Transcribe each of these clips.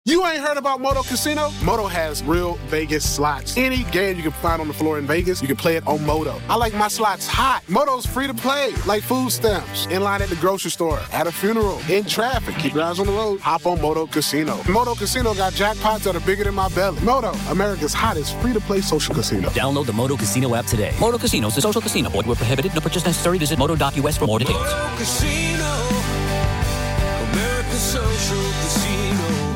You ain't heard about Moto Casino? Moto has real Vegas slots. Any game you can find on the floor in Vegas, you can play it on Moto. I like my slots hot. Moto's free to play, like food stamps, in line at the grocery store, at a funeral, in traffic. Keep your eyes on the road. Hop on Moto Casino. Moto Casino got jackpots that are bigger than my belly. Moto, America's hottest free-to-play social casino. Download the Moto Casino app today. Moto Casino is a social casino. Void where prohibited. No purchase necessary. Visit moto.us for more details. Moto Casino, America's social casino.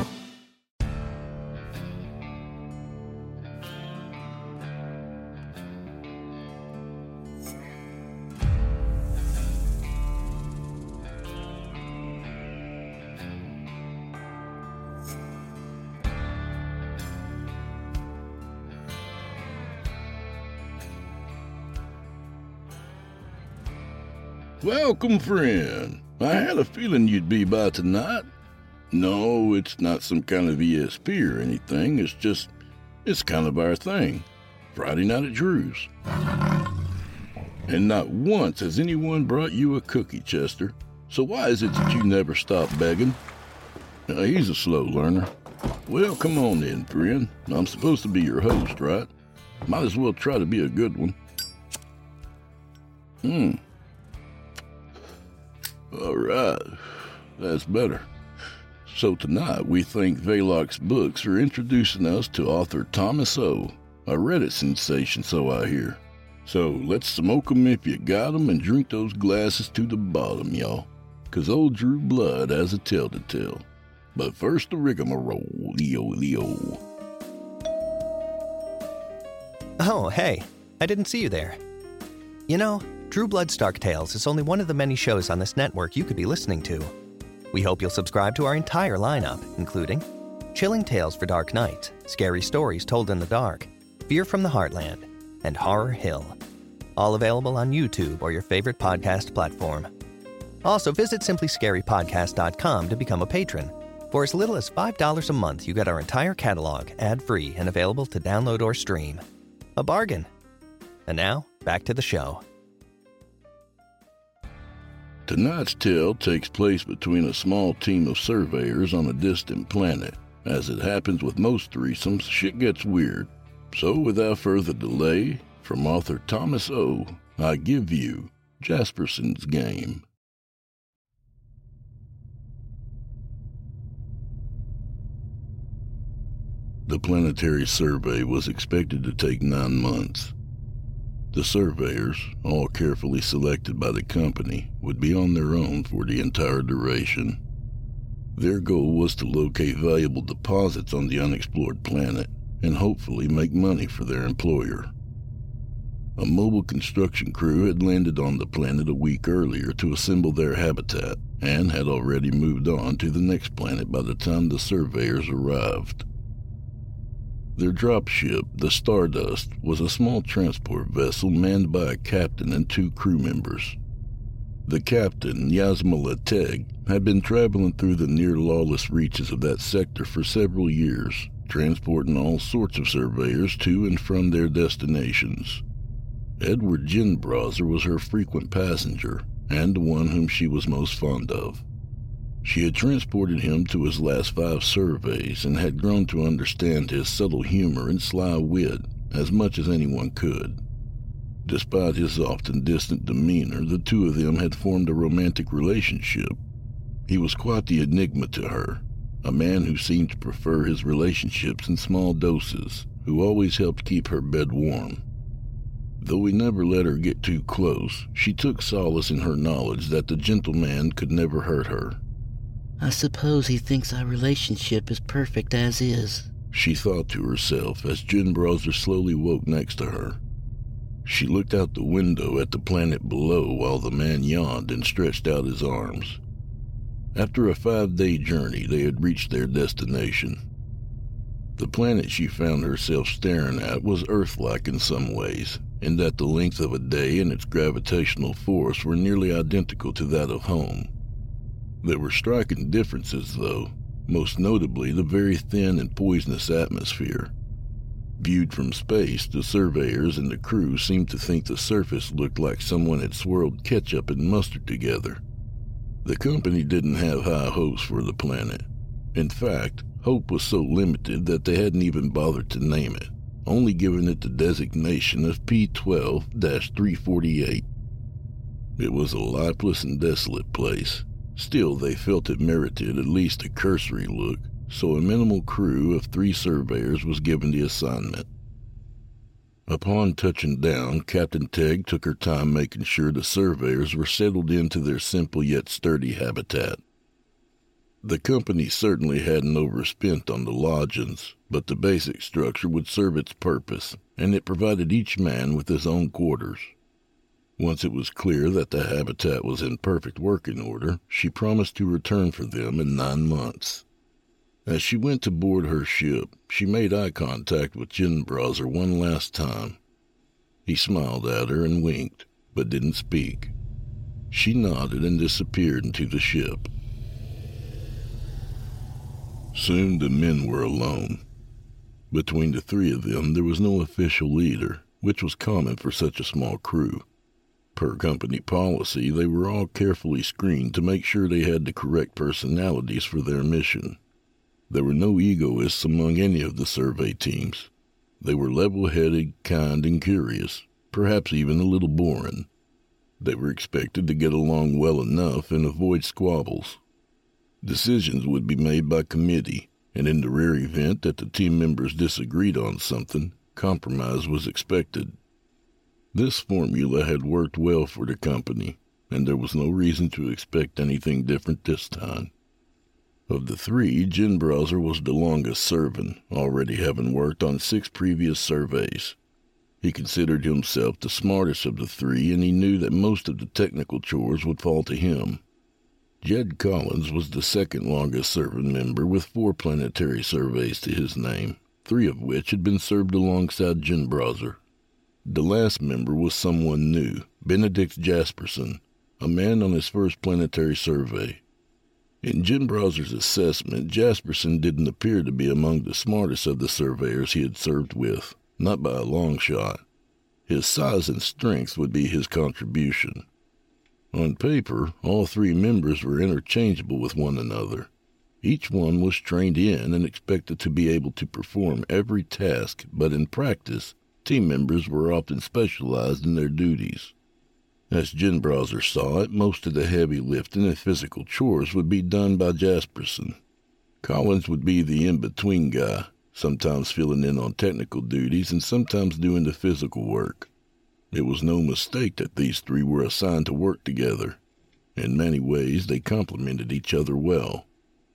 Welcome, friend. I had a feeling you'd be by tonight. No, it's not some kind of ESP or anything. It's kind of our thing. Friday night at Drew's. And not once has anyone brought you a cookie, Chester. So why is it that you never stop begging? He's a slow learner. Well, come on in, friend. I'm supposed to be your host, right? Might as well try to be a good one. All right, that's better. So tonight we think Velox Books are introducing us to author Thomas O., a Reddit sensation, so I hear. So let's smoke 'em if you got 'em and drink those glasses to the bottom, y'all. 'Cause old Drew Blood has a tale to tell. But first the rigmarole, Leo. Oh, hey, I didn't see you there. You know, Drew Blood's Dark Tales is only one of the many shows on this network you could be listening to. We hope you'll subscribe to our entire lineup, including Chilling Tales for Dark Nights, Scary Stories Told in the Dark, Fear from the Heartland, and Horror Hill. All available on YouTube or your favorite podcast platform. Also, visit simplyscarypodcast.com to become a patron. For as little as $5 a month, you get our entire catalog ad-free and available to download or stream. A bargain. And now, back to the show. Tonight's tale takes place between a small team of surveyors on a distant planet. As it happens with most threesomes, shit gets weird. So without further delay, from author Thomas O., I give you Jasperson's Game. The planetary survey was expected to take 9 months. The surveyors, all carefully selected by the company, would be on their own for the entire duration. Their goal was to locate valuable deposits on the unexplored planet and hopefully make money for their employer. A mobile construction crew had landed on the planet a week earlier to assemble their habitat and had already moved on to the next planet by the time the surveyors arrived. Their dropship, the Stardust, was a small transport vessel manned by a captain and 2 crew members. The captain, Yasmala Teg, had been traveling through the near-lawless reaches of that sector for several years, transporting all sorts of surveyors to and from their destinations. Edward Ginbrowser was her frequent passenger, and the one whom she was most fond of. She had transported him to his last 5 surveys and had grown to understand his subtle humor and sly wit as much as anyone could. Despite his often distant demeanor, the 2 of them had formed a romantic relationship. He was quite the enigma to her, a man who seemed to prefer his relationships in small doses, who always helped keep her bed warm. Though he never let her get too close, she took solace in her knowledge that the gentleman could never hurt her. I suppose he thinks our relationship is perfect as is, she thought to herself as Ginbrowser slowly woke next to her. She looked out the window at the planet below while the man yawned and stretched out his arms. After a 5-day journey, they had reached their destination. The planet she found herself staring at was Earth-like in some ways, in that the length of a day and its gravitational force were nearly identical to that of home. There were striking differences, though, most notably the very thin and poisonous atmosphere. Viewed from space, the surveyors and the crew seemed to think the surface looked like someone had swirled ketchup and mustard together. The company didn't have high hopes for the planet. In fact, Hope was so limited that they hadn't even bothered to name it, only giving it the designation of P-12-348. It was a lifeless and desolate place. Still, they felt it merited at least a cursory look, so a minimal crew of 3 surveyors was given the assignment. Upon touching down, Captain Tegg took her time making sure the surveyors were settled into their simple yet sturdy habitat. The company certainly hadn't overspent on the lodgings, but the basic structure would serve its purpose, and it provided each man with his own quarters. Once it was clear that the habitat was in perfect working order, she promised to return for them in 9 months. As she went to board her ship, she made eye contact with Jinbrowser one last time. He smiled at her and winked, but didn't speak. She nodded and disappeared into the ship. Soon the men were alone. Between the 3 of them, there was no official leader, which was common for such a small crew. Per company policy, they were all carefully screened to make sure they had the correct personalities for their mission. There were no egoists among any of the survey teams. They were level-headed, kind, and curious, perhaps even a little boring. They were expected to get along well enough and avoid squabbles. Decisions would be made by committee, and in the rare event that the team members disagreed on something, compromise was expected. This formula had worked well for the company, and there was no reason to expect anything different this time. Of the 3, Jinbrowser was the longest serving, already having worked on 6 previous surveys. He considered himself the smartest of the 3, and he knew that most of the technical chores would fall to him. Jed Collins was the second longest serving member with 4 planetary surveys to his name, 3 of which had been served alongside Jinbrowser. The last member was someone new, Benedict Jasperson, a man on his first planetary survey. In Jinbrowser's assessment, Jasperson didn't appear to be among the smartest of the surveyors he had served with, not by a long shot. His size and strength would be his contribution. On paper, all 3 members were interchangeable with one another. Each one was trained in and expected to be able to perform every task, but in practice, team members were often specialized in their duties. As Jinbrowser saw it, most of the heavy lifting and physical chores would be done by Jasperson. Collins would be the in-between guy, sometimes filling in on technical duties and sometimes doing the physical work. It was no mistake that these 3 were assigned to work together. In many ways, they complemented each other well.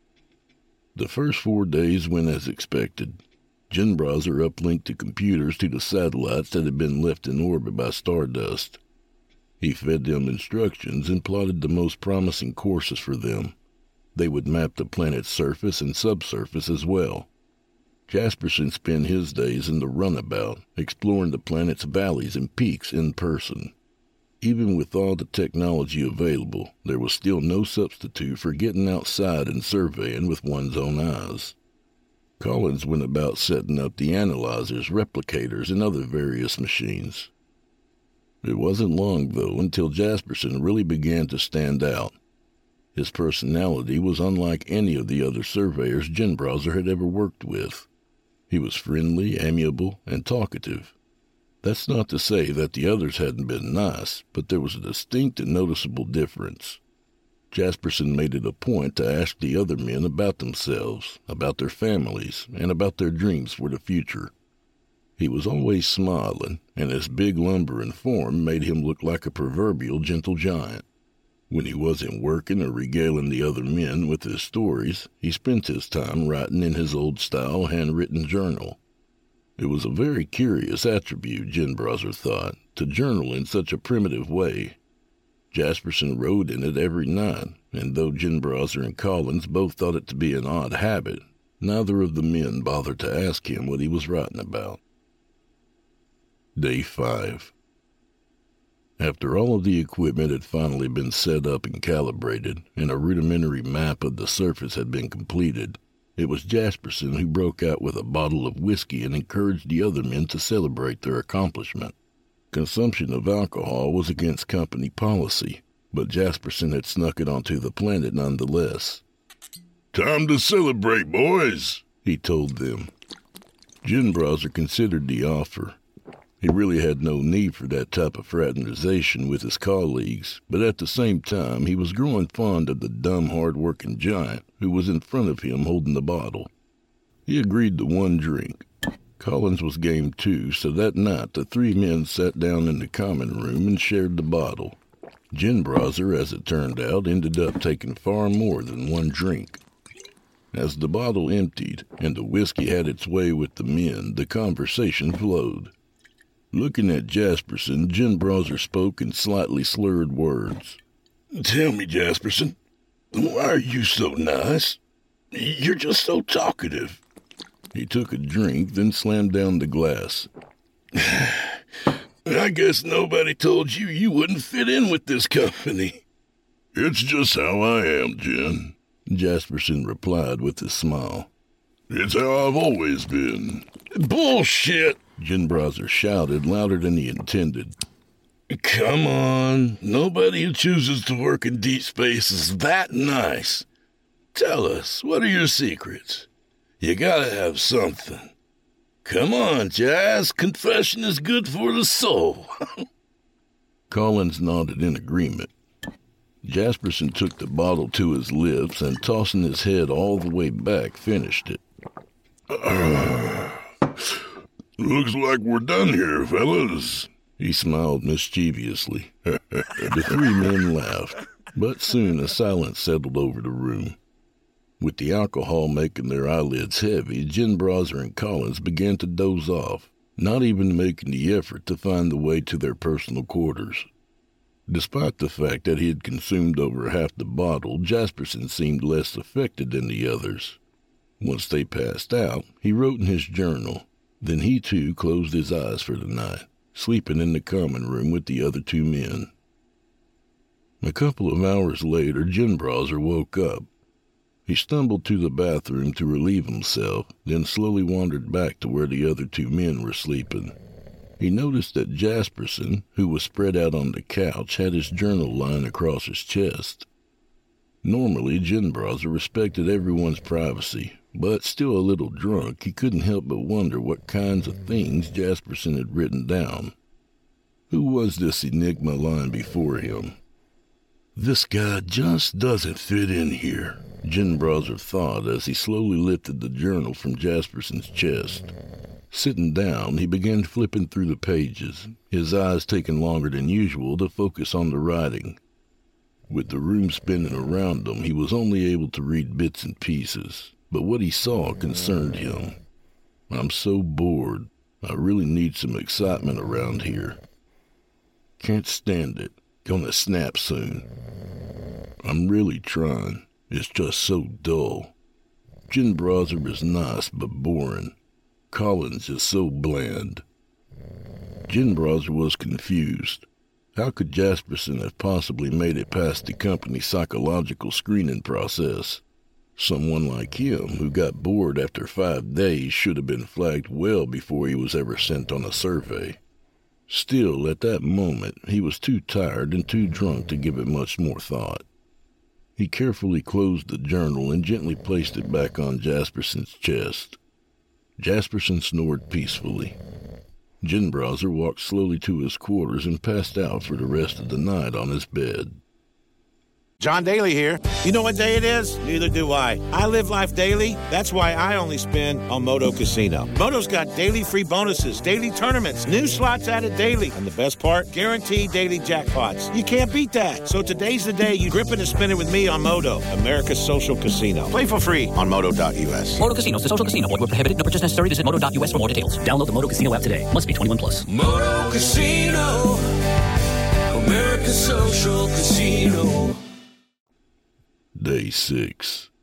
The first 4 days went as expected. Jinbrowser uplinked the computers to the satellites that had been left in orbit by Stardust. He fed them instructions and plotted the most promising courses for them. They would map the planet's surface and subsurface as well. Jasperson spent his days in the runabout, exploring the planet's valleys and peaks in person. Even with all the technology available, there was still no substitute for getting outside and surveying with one's own eyes. Collins went about setting up the analyzers, replicators, and other various machines. It wasn't long, though, until Jasperson really began to stand out. His personality was unlike any of the other surveyors Jinbrowser had ever worked with. He was friendly, amiable, and talkative. That's not to say that the others hadn't been nice, but there was a distinct and noticeable difference. Jasperson made it a point to ask the other men about themselves, about their families, and about their dreams for the future. He was always smiling, and his big lumbering form made him look like a proverbial gentle giant. When he wasn't working or regaling the other men with his stories, he spent his time writing in his old-style handwritten journal. It was a very curious attribute, Jinbrowser thought, to journal in such a primitive way. Jasperson wrote in it every night, and though Jinbrowser and Collins both thought it to be an odd habit, neither of the men bothered to ask him what he was writing about. Day 5. After all of the equipment had finally been set up and calibrated, and a rudimentary map of the surface had been completed, it was Jasperson who broke out with a bottle of whiskey and encouraged the other men to celebrate their accomplishment. Consumption of alcohol was against company policy, but Jasperson had snuck it onto the planet nonetheless. "Time to celebrate, boys," he told them. Jinbrowser considered the offer. He really had no need for that type of fraternization with his colleagues, but at the same time he was growing fond of the dumb, hard-working giant who was in front of him holding the bottle. He agreed to one drink. Collins was game too, so that night the three men sat down in the common room and shared the bottle. Jinbrowser, as it turned out, ended up taking far more than one drink. As the bottle emptied and the whiskey had its way with the men, the conversation flowed. Looking at Jasperson, Jinbrowser spoke in slightly slurred words. "Tell me, Jasperson, why are you so nice? You're just so talkative." He took a drink, then slammed down the glass. "I guess nobody told you you wouldn't fit in with this company." "It's just how I am, Jin," Jasperson replied with a smile. "It's how I've always been." "Bullshit!" Jinbrowser shouted louder than he intended. "Come on, nobody who chooses to work in deep space is that nice. Tell us, what are your secrets? You gotta have something. Come on, Jazz, confession is good for the soul." Collins nodded in agreement. Jasperson took the bottle to his lips and, tossing his head all the way back, finished it. "Looks like we're done here, fellas." He smiled mischievously. The three men laughed, but soon a silence settled over the room. With the alcohol making their eyelids heavy, Jinbrowser and Collins began to doze off, not even making the effort to find the way to their personal quarters. Despite the fact that he had consumed over half the bottle, Jasperson seemed less affected than the others. Once they passed out, he wrote in his journal. Then he too closed his eyes for the night, sleeping in the common room with the other two men. A couple of hours later, Jinbrowser woke up. He stumbled to the bathroom to relieve himself, then slowly wandered back to where the other two men were sleeping. He noticed that Jasperson, who was spread out on the couch, had his journal lying across his chest. Normally, Jinbrowser respected everyone's privacy, but still a little drunk, he couldn't help but wonder what kinds of things Jasperson had written down. Who was this enigma lying before him? "This guy just doesn't fit in here," Jinbrowser thought as he slowly lifted the journal from Jasperson's chest. Sitting down, he began flipping through the pages, his eyes taking longer than usual to focus on the writing. With the room spinning around him, he was only able to read bits and pieces, but what he saw concerned him. "I'm so bored. I really need some excitement around here. Can't stand it. Gonna snap soon. I'm really trying. It's just so dull. Jinbrowser is nice but boring. Collins is so bland." Jinbrowser was confused. How could Jasperson have possibly made it past the company's psychological screening process? Someone like him, who got bored after 5 days, should have been flagged well before he was ever sent on a survey. Still, at that moment, he was too tired and too drunk to give it much more thought. He carefully closed the journal and gently placed it back on Jasperson's chest. Jasperson snored peacefully. Jinbrowser walked slowly to his quarters and passed out for the rest of the night on his bed. John Daly here. You know what day it is? Neither do I. I live life daily. That's why I only spin on Moto Casino. Moto's got daily free bonuses, daily tournaments, new slots added daily, and the best part, guaranteed daily jackpots. You can't beat that. So today's the day you grip it and spin it with me on Moto, America's social casino. Play for free on Moto.us. Moto Casino, the social casino. Void where prohibited. No purchase necessary. Visit Moto.us for more details. Download the Moto Casino app today. Must be 21 plus. Moto Casino, America's social casino. Day 6.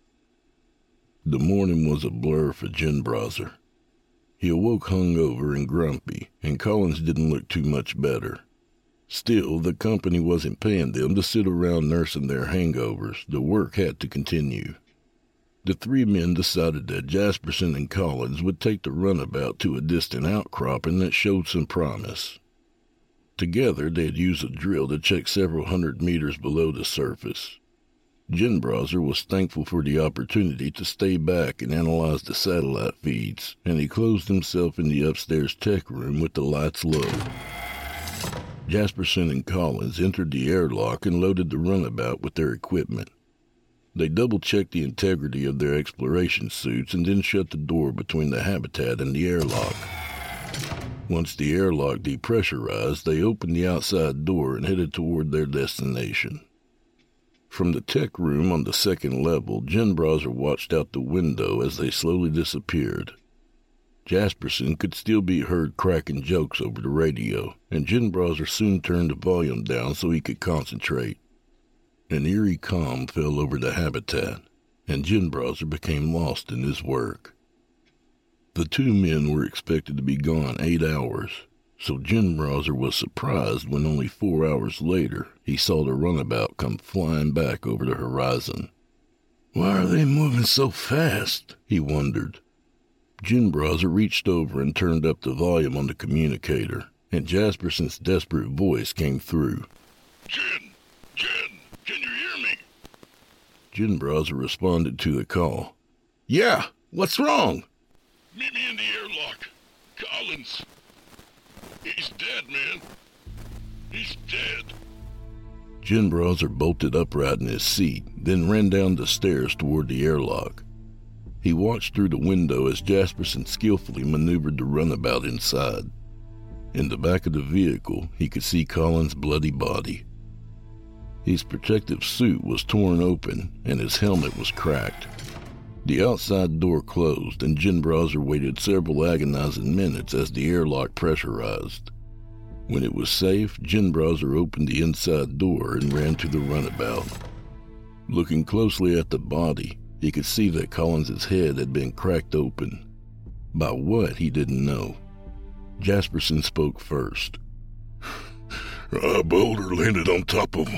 The morning was a blur for Jinbrowser. He awoke hungover and grumpy, and Collins didn't look too much better. Still, the company wasn't paying them to sit around nursing their hangovers. The work had to continue. The three men decided that Jasperson and Collins would take the runabout to a distant outcropping that showed some promise. Together, they'd use a drill to check several hundred meters below the surface. Jinbrowser was thankful for the opportunity to stay back and analyze the satellite feeds, and he closed himself in the upstairs tech room with the lights low. Jasperson and Collins entered the airlock and loaded the runabout with their equipment. They double-checked the integrity of their exploration suits and then shut the door between the habitat and the airlock. Once the airlock depressurized, they opened the outside door and headed toward their destination. From the tech room on the second level, Jinbrowser watched out the window as they slowly disappeared. Jasperson could still be heard cracking jokes over the radio, and Jinbrowser soon turned the volume down so he could concentrate. An eerie calm fell over the habitat, and Jinbrowser became lost in his work. The two men were expected to be gone 8 hours, so Jinbrowser was surprised when only 4 hours later he saw the runabout come flying back over the horizon. "Why are they moving so fast?" he wondered. Jinbrowser reached over and turned up the volume on the communicator, and Jasperson's desperate voice came through. Jin, can you hear me?" Jinbrowser responded to the call. "Yeah, what's wrong?" "Meet me in the airlock. Collins. He's dead, man. He's dead." Jinbrowser bolted upright in his seat, then ran down the stairs toward the airlock. He watched through the window as Jasperson skillfully maneuvered the runabout inside. In the back of the vehicle, he could see Collins' bloody body. His protective suit was torn open, and his helmet was cracked. The outside door closed, and Jinbrowser waited several agonizing minutes as the airlock pressurized. When it was safe, Jinbrowser opened the inside door and ran to the runabout. Looking closely at the body, he could see that Collins' head had been cracked open. By what, he didn't know. Jasperson spoke first. "A boulder landed on top of him.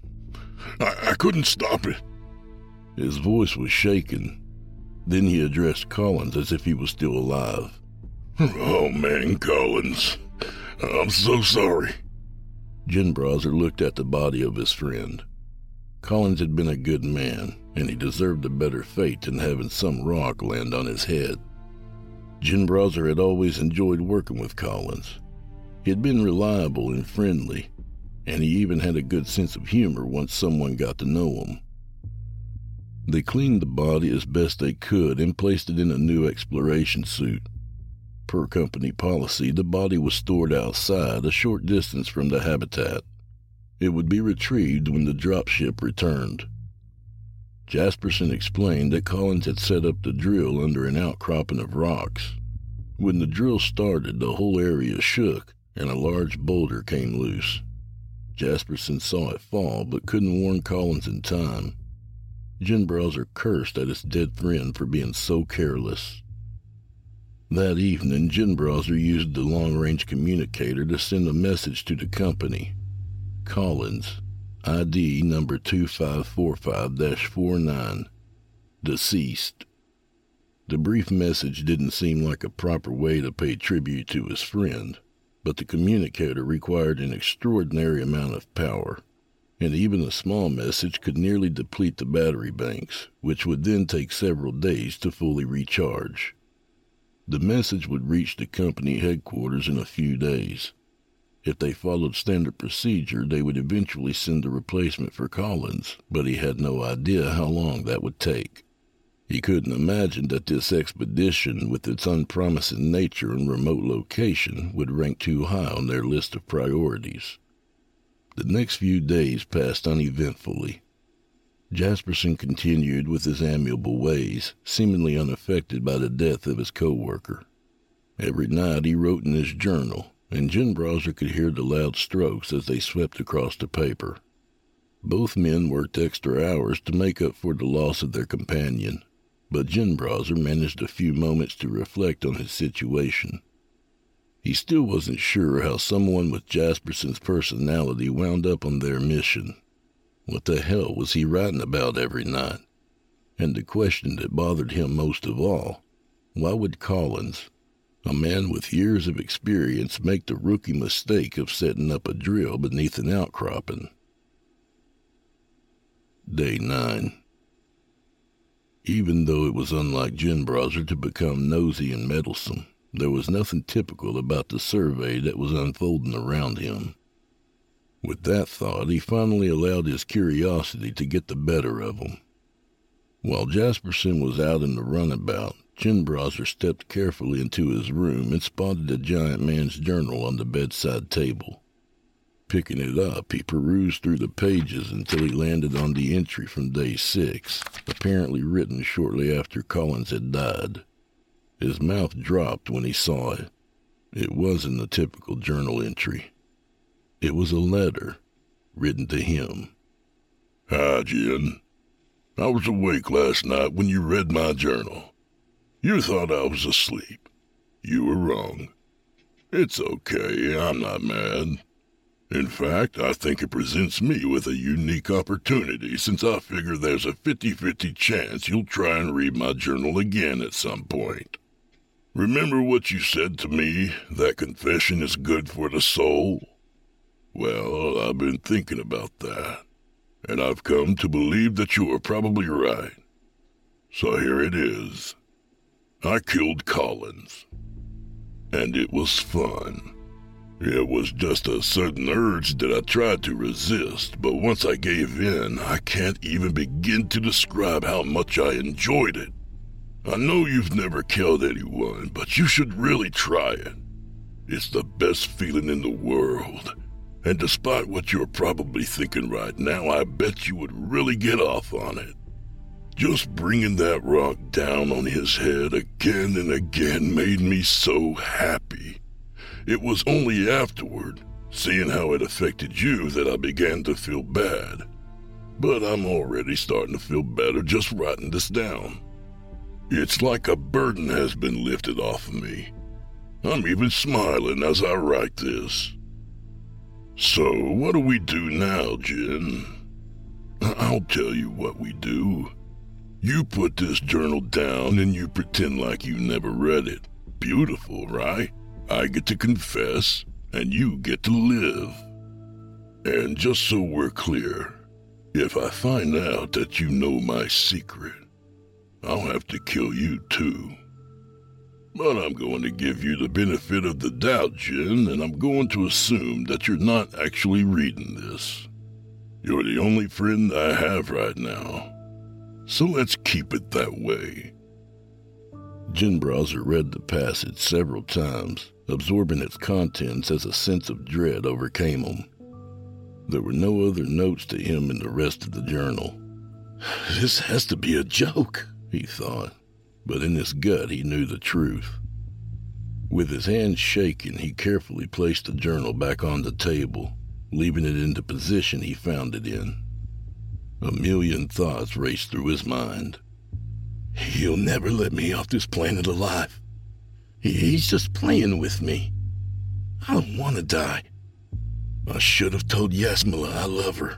I couldn't stop it." His voice was shaken. Then he addressed Collins as if he was still alive. "Oh man, Collins. I'm so sorry." Jinbrowser looked at the body of his friend. Collins had been a good man, and he deserved a better fate than having some rock land on his head. Jinbrowser had always enjoyed working with Collins. He had been reliable and friendly, and he even had a good sense of humor once someone got to know him. They cleaned the body as best they could and placed it in a new exploration suit. Per company policy, the body was stored outside, a short distance from the habitat. It would be retrieved when the dropship returned. Jasperson explained that Collins had set up the drill under an outcropping of rocks. When the drill started, the whole area shook, and a large boulder came loose. Jasperson saw it fall, but couldn't warn Collins in time. Jinbrowser cursed at his dead friend for being so careless. That evening, Jinbrowser used the long-range communicator to send a message to the company. Collins, ID number 2545-49, deceased. The brief message didn't seem like a proper way to pay tribute to his friend, but the communicator required an extraordinary amount of power, and even a small message could nearly deplete the battery banks, which would then take several days to fully recharge. The message would reach the company headquarters in a few days. If they followed standard procedure, they would eventually send a replacement for Collins, but he had no idea how long that would take. He couldn't imagine that this expedition, with its unpromising nature and remote location, would rank too high on their list of priorities. The next few days passed uneventfully. Jasperson continued with his amiable ways, seemingly unaffected by the death of his co-worker. Every night he wrote in his journal, and Jinbrowser could hear the loud strokes as they swept across the paper. Both men worked extra hours to make up for the loss of their companion, but Jinbrowser managed a few moments to reflect on his situation. He still wasn't sure how someone with Jasperson's personality wound up on their mission. What the hell was he writing about every night? And the question that bothered him most of all, why would Collins, a man with years of experience, make the rookie mistake of setting up a drill beneath an outcropping? Day 9. Even though it was unlike Jinbrowser to become nosy and meddlesome, there was nothing typical about the survey that was unfolding around him. With that thought, he finally allowed his curiosity to get the better of him. While Jasperson was out in the runabout, Jinbrowser stepped carefully into his room and spotted the giant man's journal on the bedside table. Picking it up, he perused through the pages until he landed on the entry from day 6, apparently written shortly after Collins had died. His mouth dropped when he saw it. It wasn't a typical journal entry. It was a letter, written to him. Hi, Jin. I was awake last night when you read my journal. You thought I was asleep. You were wrong. It's okay, I'm not mad. In fact, I think it presents me with a unique opportunity since I figure there's a 50-50 chance you'll try and read my journal again at some point. Remember what you said to me, that confession is good for the soul? Well, I've been thinking about that, and I've come to believe that you are probably right. So here it is. I killed Collins, and it was fun. It was just a sudden urge that I tried to resist, but once I gave in, I can't even begin to describe how much I enjoyed it. I know you've never killed anyone, but you should really try it. It's the best feeling in the world, and despite what you're probably thinking right now, I bet you would really get off on it. Just bringing that rock down on his head again and again made me so happy. It was only afterward, seeing how it affected you, that I began to feel bad. But I'm already starting to feel better just writing this down. It's like a burden has been lifted off of me. I'm even smiling as I write this. So, what do we do now, Jin? I'll tell you what we do. You put this journal down and you pretend like you never read it. Beautiful, right? I get to confess, and you get to live. And just so we're clear, if I find out that you know my secret, I'll have to kill you too. But I'm going to give you the benefit of the doubt, Jin, and I'm going to assume that you're not actually reading this. You're the only friend I have right now, so let's keep it that way. Jinbrowser read the passage several times, absorbing its contents as a sense of dread overcame him. There were no other notes to him in the rest of the journal. This has to be a joke, he thought, but in his gut he knew the truth. With his hands shaking, he carefully placed the journal back on the table, leaving it in the position he found it in. A million thoughts raced through his mind. He'll never let me off this planet alive. He's just playing with me. I don't want to die. I should have told Yasmila I love her.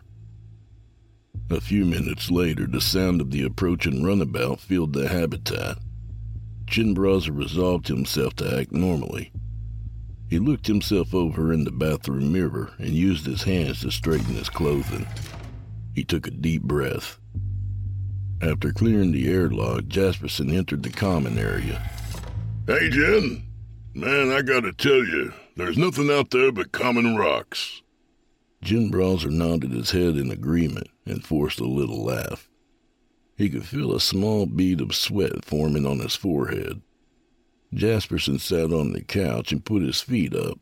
A few minutes later, the sound of the approaching runabout filled the habitat. Jinbrowser resolved himself to act normally. He looked himself over in the bathroom mirror and used his hands to straighten his clothing. He took a deep breath. After clearing the airlock, Jasperson entered the common area. Hey, Jin. Man, I gotta tell you, there's nothing out there but common rocks. Jinbrowser nodded his head in agreement and forced a little laugh. He could feel a small bead of sweat forming on his forehead. Jasperson sat on the couch and put his feet up.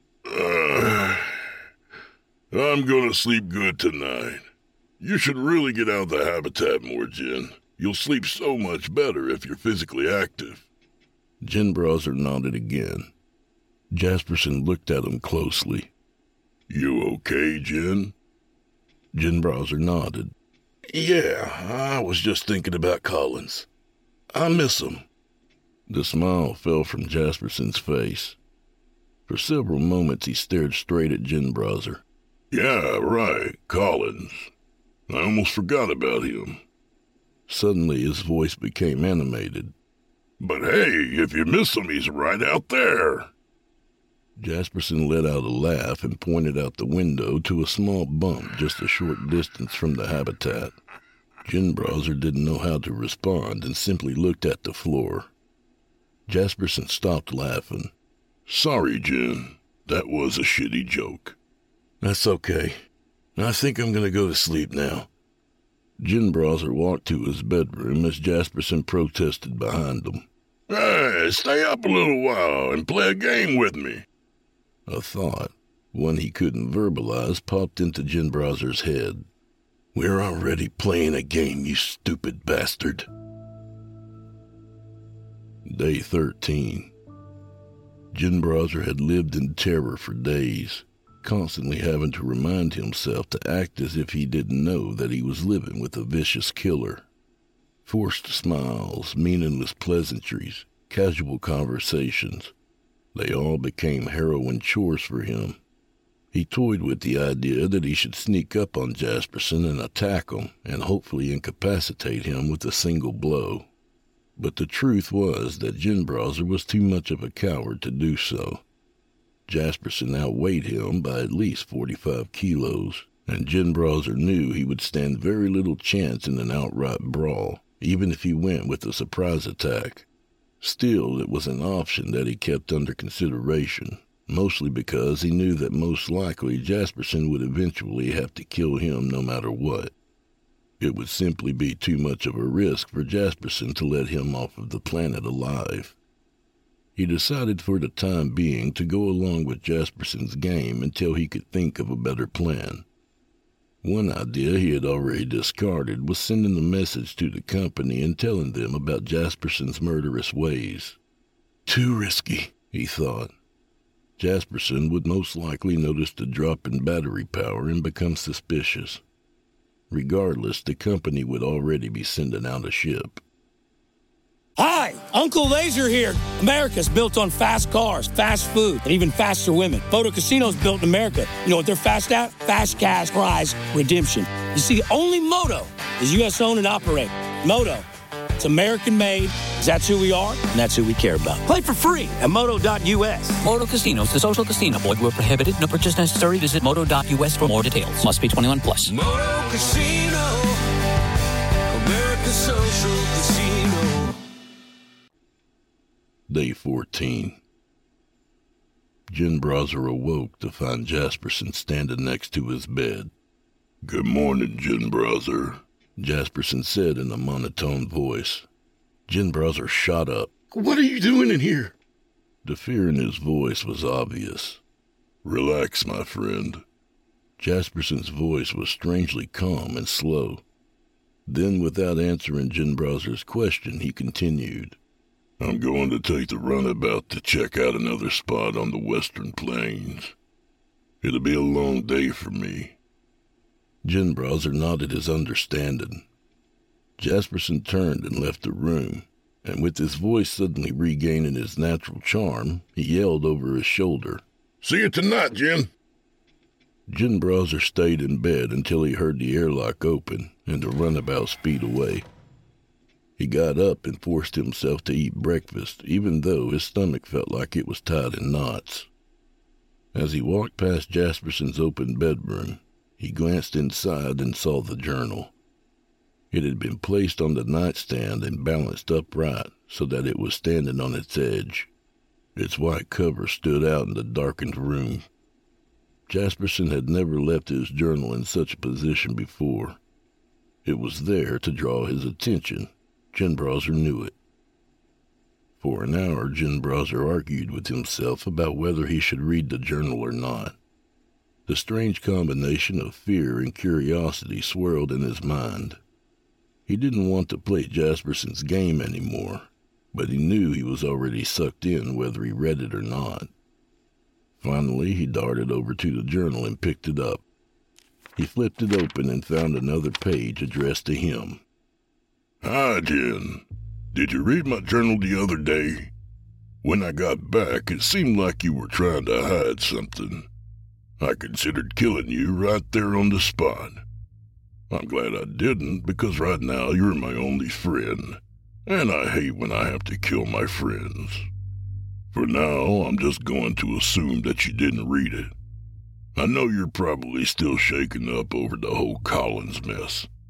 I'm gonna sleep good tonight. You should really get out of the habitat more, Jin. You'll sleep so much better if you're physically active. Jinbrowser nodded again. Jasperson looked at him closely. You okay, Jin? Jinbrowser nodded. Yeah, I was just thinking about Collins. I miss him. The smile fell from Jasperson's face. For several moments he stared straight at Jinbrowser. Yeah, right, Collins. I almost forgot about him. Suddenly his voice became animated. But hey, if you miss him, he's right out there. Jasperson let out a laugh and pointed out the window to a small bump just a short distance from the habitat. Jin Browser didn't know how to respond and simply looked at the floor. Jasperson stopped laughing. Sorry, Jin. That was a shitty joke. That's okay. I think I'm going to go to sleep now. Jin Browser walked to his bedroom as Jasperson protested behind him. Hey, stay up a little while and play a game with me. A thought, one he couldn't verbalize, popped into Jin Browser's head. We're already playing a game, you stupid bastard. Day 13. Jin Browser had lived in terror for days, constantly having to remind himself to act as if he didn't know that he was living with a vicious killer. Forced smiles, meaningless pleasantries, casual conversations, they all became harrowing chores for him. He toyed with the idea that he should sneak up on Jasperson and attack him, and hopefully incapacitate him with a single blow. But the truth was that Jin Browser was too much of a coward to do so. Jasperson outweighed him by at least 45 kilos, and Jin Browser knew he would stand very little chance in an outright brawl, even if he went with a surprise attack. Still, it was an option that he kept under consideration, mostly because he knew that most likely Jasperson would eventually have to kill him no matter what. It would simply be too much of a risk for Jasperson to let him off of the planet alive. He decided for the time being to go along with Jasperson's game until he could think of a better plan. One idea he had already discarded was sending a message to the company and telling them about Jasperson's murderous ways. Too risky, he thought. Jasperson would most likely notice the drop in battery power and become suspicious. Regardless, the company would already be sending out a ship. Hi, Uncle Laser here. America's built on fast cars, fast food, and even faster women. Photo Casino's built in America. You know what they're fast at? Fast cash prize redemption. You see, only Moto is U.S. owned and operated. Moto, it's American made, because that's who we are, and that's who we care about. Play for free at Moto.us. Moto Casinos, the social casino. Void where prohibited. No purchase necessary. Visit Moto.us for more details. Must be 21 plus. Moto Casino, America's social casino. Day 14. Jin Browser awoke to find Jasperson standing next to his bed. Good morning, Jin Browser, Jasperson said in a monotone voice. Jin Browser shot up. What are you doing in here? The fear in his voice was obvious. Relax, my friend. Jasperson's voice was strangely calm and slow. Then, without answering Jin Browser's question, he continued. I'm going to take the runabout to check out another spot on the Western Plains. It'll be a long day for me. Jin Browser nodded his understanding. Jasperson turned and left the room, and with his voice suddenly regaining its natural charm, he yelled over his shoulder. See you tonight, Jin. Jin Browser stayed in bed until he heard the airlock open and the runabout speed away. He got up and forced himself to eat breakfast, even though his stomach felt like it was tied in knots. As he walked past Jasperson's open bedroom, he glanced inside and saw the journal. It had been placed on the nightstand and balanced upright so that it was standing on its edge. Its white cover stood out in the darkened room. Jasperson had never left his journal in such a position before. It was there to draw his attention. Jin Browser knew it. For an hour, Jin Browser argued with himself about whether he should read the journal or not. The strange combination of fear and curiosity swirled in his mind. He didn't want to play Jasperson's game anymore, but he knew he was already sucked in whether he read it or not. Finally, he darted over to the journal and picked it up. He flipped it open and found another page addressed to him. Hi, Jin. Did you read my journal the other day? When I got back, it seemed like you were trying to hide something. I considered killing you right there on the spot. I'm glad I didn't, because right now you're my only friend, and I hate when I have to kill my friends. For now, I'm just going to assume that you didn't read it. I know you're probably still shaken up over the whole Collins mess,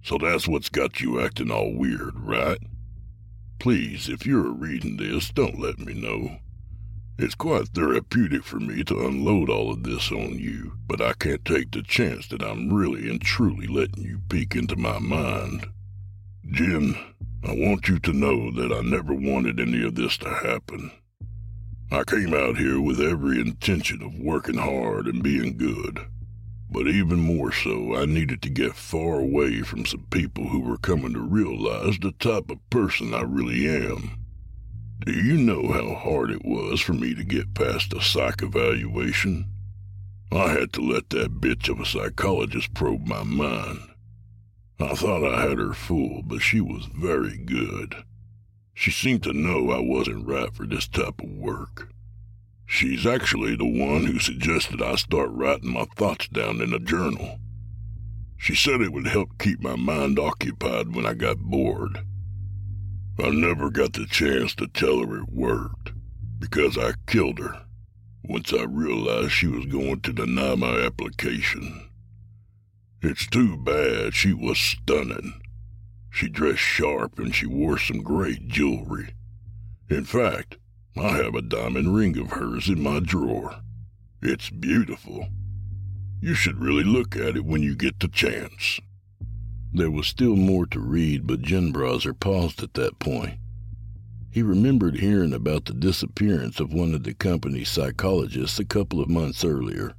So that's what's got you acting all weird, right? Please, if you're reading this, don't let me know. It's quite therapeutic for me to unload all of this on you, but I can't take the chance that I'm really and truly letting you peek into my mind. Jen, I want you to know that I never wanted any of this to happen. I came out here with every intention of working hard and being good. But even more so, I needed to get far away from some people who were coming to realize the type of person I really am. Do you know how hard it was for me to get past a psych evaluation? I had to let that bitch of a psychologist probe my mind. I thought I had her fooled, but she was very good. She seemed to know I wasn't right for this type of work. She's actually the one who suggested I start writing my thoughts down in a journal. She said it would help keep my mind occupied when I got bored. I never got the chance to tell her it worked, because I killed her once I realized she was going to deny my application. It's too bad. She was stunning. She dressed sharp and she wore some great jewelry. In fact, I have a diamond ring of hers in my drawer. It's beautiful. You should really look at it when you get the chance. There was still more to read, but Jinbrowser paused at that point. He remembered hearing about the disappearance of one of the company's psychologists a couple of months earlier.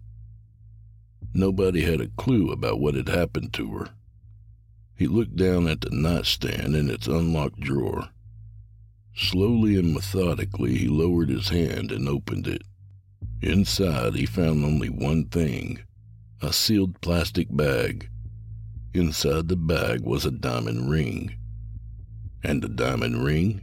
Nobody had a clue about what had happened to her. He looked down at the nightstand in its unlocked drawer. Slowly and methodically, he lowered his hand and opened it. Inside, he found only one thing, a sealed plastic bag. Inside the bag was a diamond ring. And the diamond ring?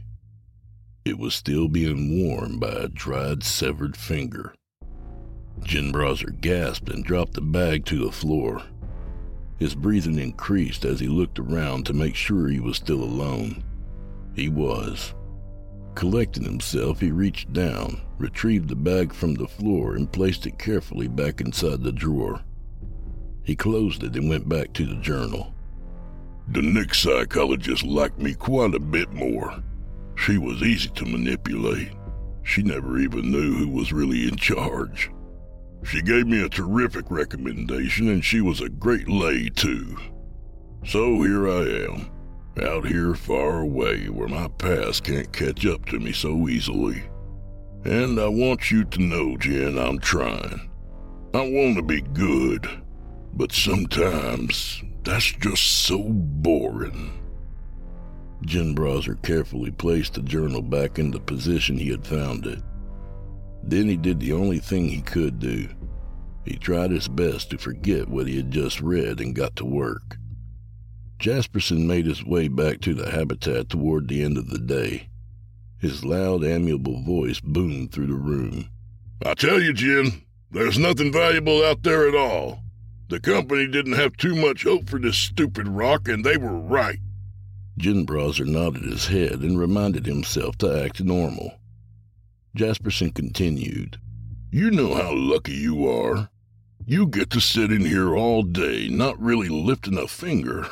It was still being worn by a dried, severed finger. Jinbrowser gasped and dropped the bag to the floor. His breathing increased as he looked around to make sure he was still alone. He was. Collecting himself, he reached down, retrieved the bag from the floor, and placed it carefully back inside the drawer. He closed it and went back to the journal. The next psychologist liked me quite a bit more. She was easy to manipulate. She never even knew who was really in charge. She gave me a terrific recommendation, and she was a great lay, too. So here I am, out here far away where my past can't catch up to me so easily. And I want you to know, Jen, I'm trying. I want to be good, but sometimes that's just so boring. Jinbrowser carefully placed the journal back in the position he had found it. Then he did the only thing he could do. He tried his best to forget what he had just read and got to work. Jasperson made his way back to the habitat toward the end of the day. His loud, amiable voice boomed through the room. I tell you, Jen, there's nothing valuable out there at all. The company didn't have too much hope for this stupid rock, and they were right. Jinbrowser nodded his head and reminded himself to act normal. Jasperson continued. You know how lucky you are. You get to sit in here all day, not really lifting a finger.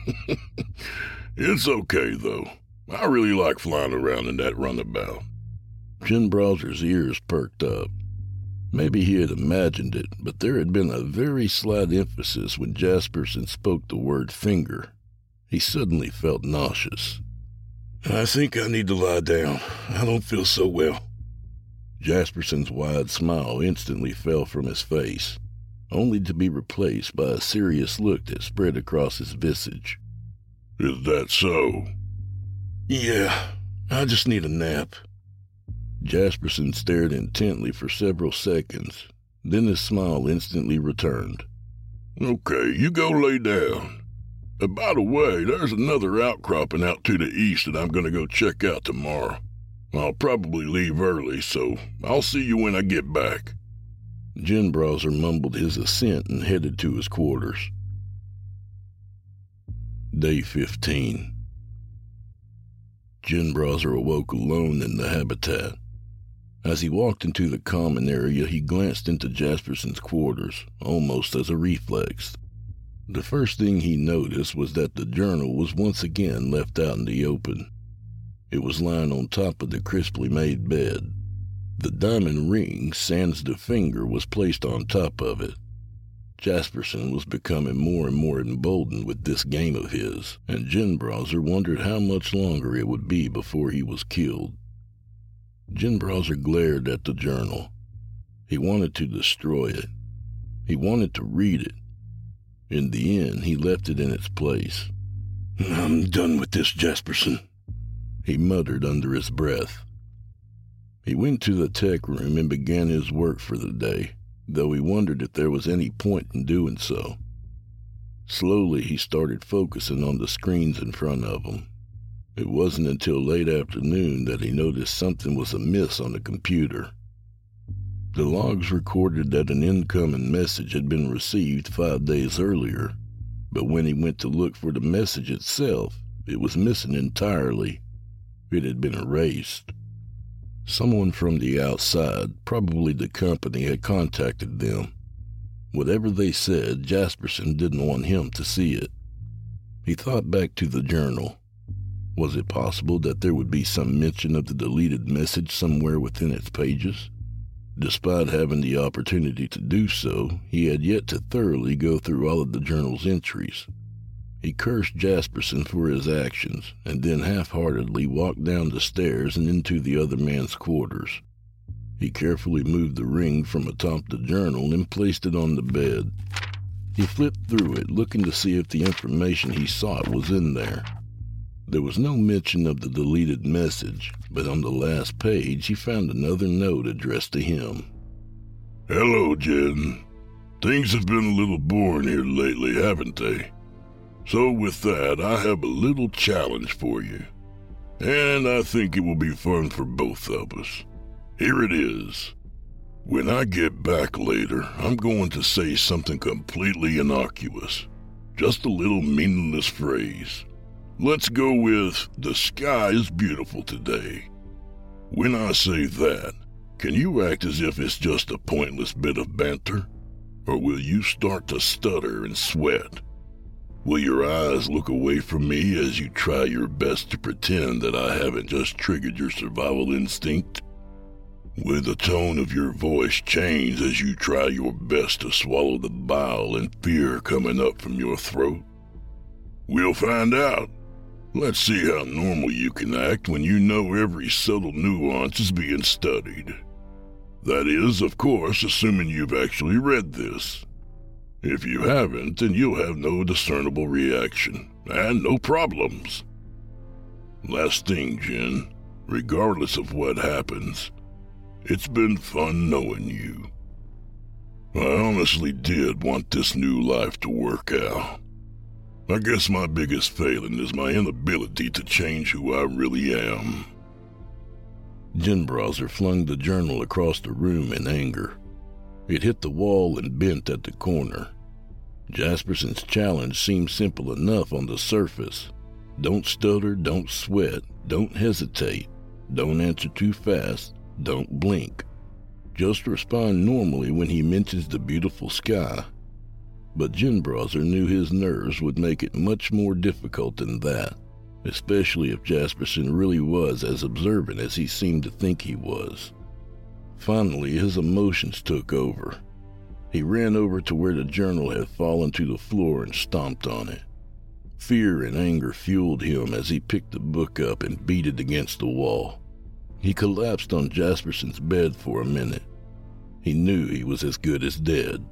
It's okay, though. I really like flying around in that runabout. Jinbrowser's ears perked up. Maybe he had imagined it, but there had been a very slight emphasis when Jasperson spoke the word finger. He suddenly felt nauseous. I think I need to lie down. I don't feel so well. Jasperson's wide smile instantly fell from his face, only to be replaced by a serious look that spread across his visage. Is that so? Yeah, I just need a nap. Jasperson stared intently for several seconds, then his smile instantly returned. Okay, you go lay down. By the way, there's another outcropping out to the east that I'm going to go check out tomorrow. I'll probably leave early, so I'll see you when I get back. Jinbrowser mumbled his assent and headed to his quarters. Day 15. Jinbrowser awoke alone in the habitat. As he walked into the common area, he glanced into Jasperson's quarters, almost as a reflex. The first thing he noticed was that the journal was once again left out in the open. It was lying on top of the crisply made bed. The diamond ring, sans the finger, was placed on top of it. Jasperson was becoming more and more emboldened with this game of his, and Ginbrowser wondered how much longer it would be before he was killed. Ginbrowser glared at the journal. He wanted to destroy it. He wanted to read it. In the end, he left it in its place. "I'm done with this, Jasperson," he muttered under his breath. He went to the tech room and began his work for the day, though he wondered if there was any point in doing so. Slowly, he started focusing on the screens in front of him. It wasn't until late afternoon that he noticed something was amiss on the computer. The logs recorded that an incoming message had been received 5 days earlier, but when he went to look for the message itself, it was missing entirely. It had been erased. Someone from the outside, probably the company, had contacted them. Whatever they said, Jasperson didn't want him to see it. He thought back to the journal. Was it possible that there would be some mention of the deleted message somewhere within its pages? Despite having the opportunity to do so, he had yet to thoroughly go through all of the journal's entries. He cursed Jasperson for his actions, and then half-heartedly walked down the stairs and into the other man's quarters. He carefully moved the ring from atop the journal and placed it on the bed. He flipped through it, looking to see if the information he sought was in there. There was no mention of the deleted message, but on the last page he found another note addressed to him. "Hello, Jen. Things have been a little boring here lately, haven't they? So with that, I have a little challenge for you. And I think it will be fun for both of us. Here it is. When I get back later, I'm going to say something completely innocuous. Just a little meaningless phrase. Let's go with, the sky is beautiful today. When I say that, can you act as if it's just a pointless bit of banter? Or will you start to stutter and sweat? Will your eyes look away from me as you try your best to pretend that I haven't just triggered your survival instinct? Will the tone of your voice change as you try your best to swallow the bile and fear coming up from your throat? We'll find out. Let's see how normal you can act when you know every subtle nuance is being studied. That is, of course, assuming you've actually read this. If you haven't, then you'll have no discernible reaction, and no problems. Last thing, Jen, regardless of what happens, it's been fun knowing you. I honestly did want this new life to work out. I guess my biggest failing is my inability to change who I really am." Ginbrowser flung the journal across the room in anger. It hit the wall and bent at the corner. Jasperson's challenge seemed simple enough on the surface. Don't stutter, don't sweat, don't hesitate, don't answer too fast, don't blink. Just respond normally when he mentions the beautiful sky. But Ginbrowser knew his nerves would make it much more difficult than that, especially if Jasperson really was as observant as he seemed to think he was. Finally, his emotions took over. He ran over to where the journal had fallen to the floor and stomped on it. Fear and anger fueled him as he picked the book up and beat it against the wall. He collapsed on Jasperson's bed for a minute. He knew he was as good as dead.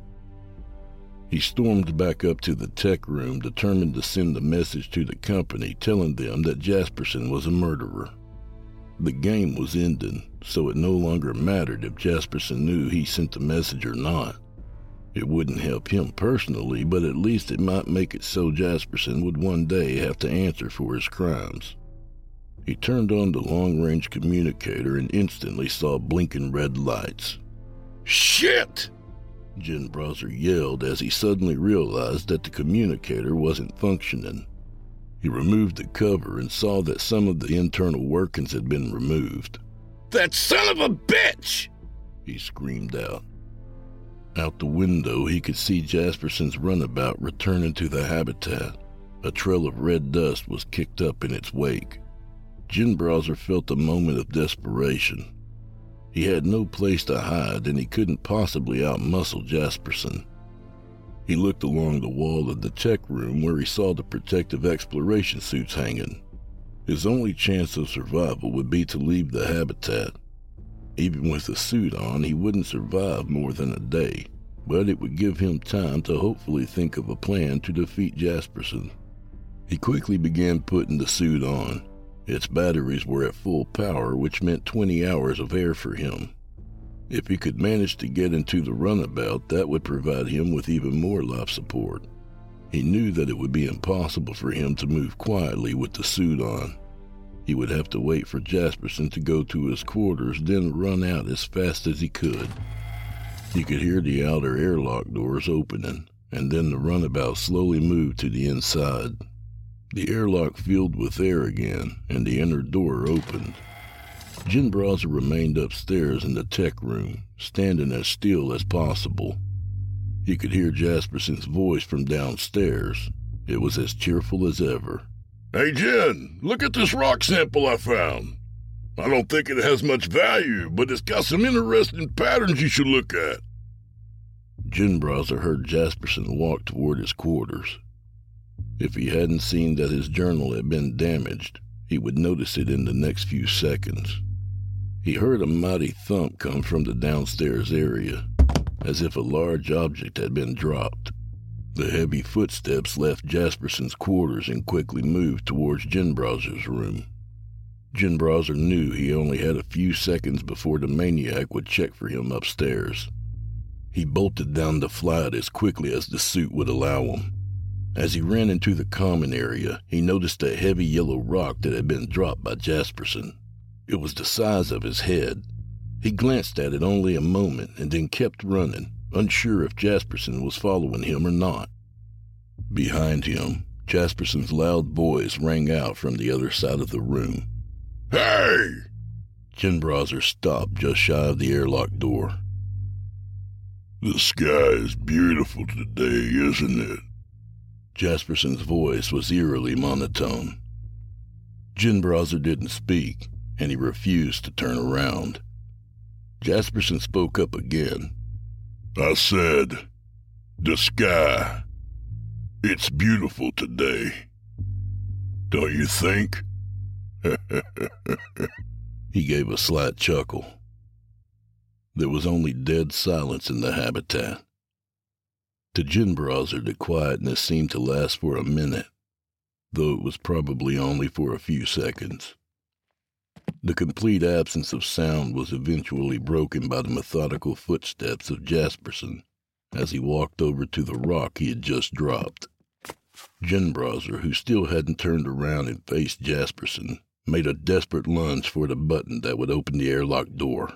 He stormed back up to the tech room, determined to send a message to the company telling them that Jasperson was a murderer. The game was ending, so it no longer mattered if Jasperson knew he sent the message or not. It wouldn't help him personally, but at least it might make it so Jasperson would one day have to answer for his crimes. He turned on the long-range communicator and instantly saw blinking red lights. "Shit!" Ginbrowser yelled as he suddenly realized that the communicator wasn't functioning. He removed the cover and saw that some of the internal workings had been removed. "That son of a bitch!" he screamed out. Out the window, he could see Jasperson's runabout returning to the habitat. A trail of red dust was kicked up in its wake. Jinbrowser felt a moment of desperation. He had no place to hide, and he couldn't possibly outmuscle Jasperson. He looked along the wall of the tech room where he saw the protective exploration suits hanging. His only chance of survival would be to leave the habitat. Even with the suit on, he wouldn't survive more than a day, but it would give him time to hopefully think of a plan to defeat Jasperson. He quickly began putting the suit on. Its batteries were at full power, which meant 20 hours of air for him. If he could manage to get into the runabout, that would provide him with even more life support. He knew that it would be impossible for him to move quietly with the suit on. He would have to wait for Jasperson to go to his quarters, then run out as fast as he could. He could hear the outer airlock doors opening, and then the runabout slowly moved to the inside. The airlock filled with air again, and the inner door opened. Jinbrowser remained upstairs in the tech room, standing as still as possible. He could hear Jasperson's voice from downstairs. It was as cheerful as ever. Hey, Jin, look at this rock sample I found. I don't think it has much value, but it's got some interesting patterns you should look at. Jinbrowser heard Jasperson walk toward his quarters. If he hadn't seen that his journal had been damaged, he would notice it in the next few seconds. He heard a mighty thump come from the downstairs area, as if a large object had been dropped. The heavy footsteps left Jasperson's quarters and quickly moved towards Jinbrowser's room. Jinbrowser knew he only had a few seconds before the maniac would check for him upstairs. He bolted down the flight as quickly as the suit would allow him. As he ran into the common area, he noticed a heavy yellow rock that had been dropped by Jasperson. It was the size of his head. He glanced at it only a moment and then kept running, unsure if Jasperson was following him or not. Behind him, Jasperson's loud voice rang out from the other side of the room. Hey! Jinbrowser stopped just shy of the airlock door. The sky is beautiful today, isn't it? Jasperson's voice was eerily monotone. Jinbrowser didn't speak, and he refused to turn around. Jasperson spoke up again. I said, the sky. It's beautiful today. Don't you think? He gave a slight chuckle. There was only dead silence in the habitat. To Jinbrowser, the quietness seemed to last for a minute, though it was probably only for a few seconds. The complete absence of sound was eventually broken by the methodical footsteps of Jasperson as he walked over to the rock he had just dropped. Jinbrowser, who still hadn't turned around and faced Jasperson, made a desperate lunge for the button that would open the airlock door.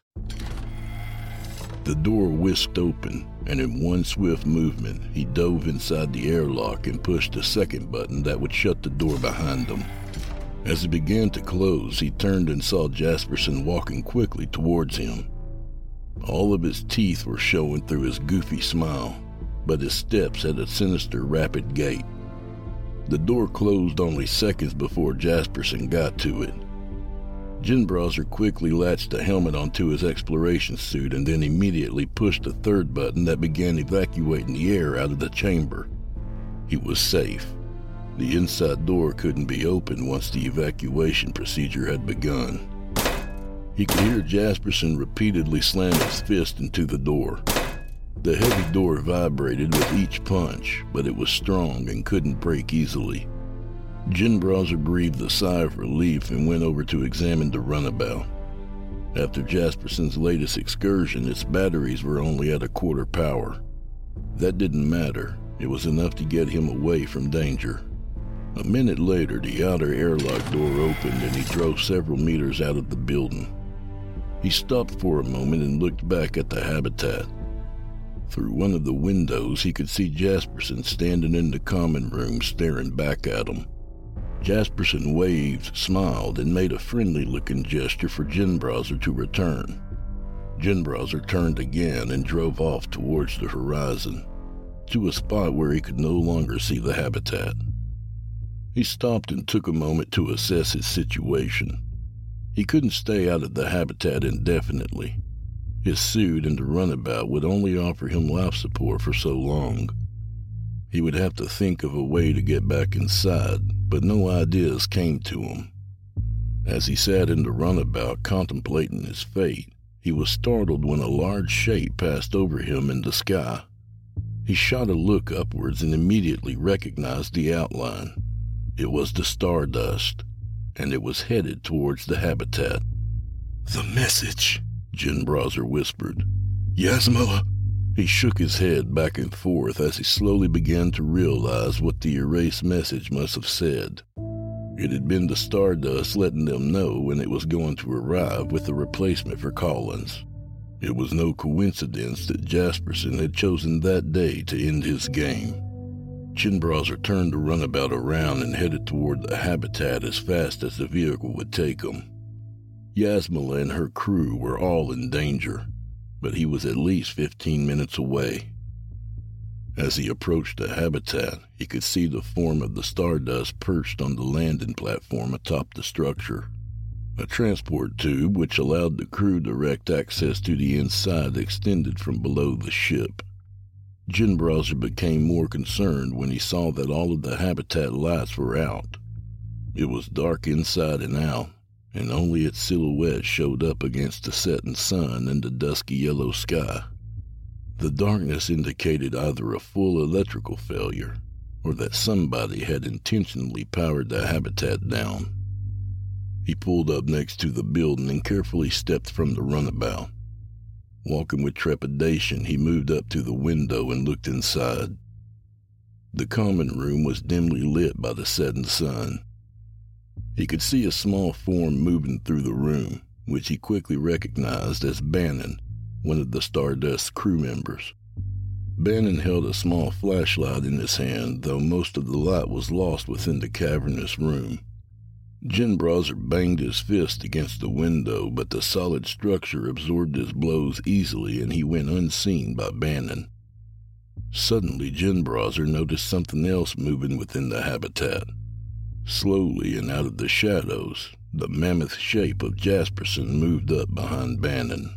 The door whisked open, and in one swift movement, he dove inside the airlock and pushed a second button that would shut the door behind him. As it began to close, he turned and saw Jasperson walking quickly towards him. All of his teeth were showing through his goofy smile, but his steps had a sinister, rapid gait. The door closed only seconds before Jasperson got to it. Jinbrowser quickly latched the helmet onto his exploration suit and then immediately pushed a third button that began evacuating the air out of the chamber. He was safe. The inside door couldn't be opened once the evacuation procedure had begun. He could hear Jasperson repeatedly slam his fist into the door. The heavy door vibrated with each punch, but it was strong and couldn't break easily. Jinbrowser breathed a sigh of relief and went over to examine the runabout. After Jasperson's latest excursion, its batteries were only at a quarter power. That didn't matter. It was enough to get him away from danger. A minute later, the outer airlock door opened and he drove several meters out of the building. He stopped for a moment and looked back at the habitat. Through one of the windows, he could see Jasperson standing in the common room staring back at him. Jasperson waved, smiled, and made a friendly-looking gesture for Jinbrowser to return. Jinbrowser turned again and drove off towards the horizon, to a spot where he could no longer see the habitat. He stopped and took a moment to assess his situation. He couldn't stay out of the habitat indefinitely. His suit and the runabout would only offer him life support for so long. He would have to think of a way to get back inside, but no ideas came to him. As he sat in the runabout contemplating his fate, he was startled when a large shape passed over him in the sky. He shot a look upwards and immediately recognized the outline. It was the Stardust, and it was headed towards the habitat. "The message," Jinbrowser whispered. "Yasmilla." He shook his head back and forth as he slowly began to realize what the erased message must have said. It had been the Stardust letting them know when it was going to arrive with a replacement for Collins. It was no coincidence that Jasperson had chosen that day to end his game. Jinbrowser turned the runabout around and headed toward the habitat as fast as the vehicle would take him. Yasmilla and her crew were all in danger, but he was at least 15 minutes away. As he approached the habitat, he could see the form of the Stardust perched on the landing platform atop the structure. A transport tube which allowed the crew direct access to the inside extended from below the ship. Jinbrowser became more concerned when he saw that all of the habitat lights were out. It was dark inside and out, and only its silhouette showed up against the setting sun and the dusky yellow sky. The darkness indicated either a full electrical failure or that somebody had intentionally powered the habitat down. He pulled up next to the building and carefully stepped from the runabout. Walking with trepidation, he moved up to the window and looked inside. The common room was dimly lit by the setting sun. He could see a small form moving through the room, which he quickly recognized as Bannon, one of the Stardust's crew members. Bannon held a small flashlight in his hand, though most of the light was lost within the cavernous room. Jinbrowser banged his fist against the window, but the solid structure absorbed his blows easily and he went unseen by Bannon. Suddenly, Jinbrowser noticed something else moving within the habitat. Slowly and out of the shadows, the mammoth shape of Jasperson moved up behind Bannon.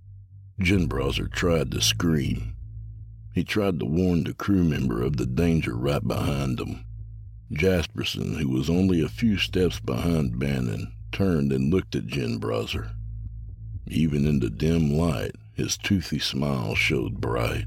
Jinbrowser tried to scream. He tried to warn the crew member of the danger right behind him. Jasperson, who was only a few steps behind Bannon, turned and looked at Jinbrowser. Even in the dim light, his toothy smile showed bright.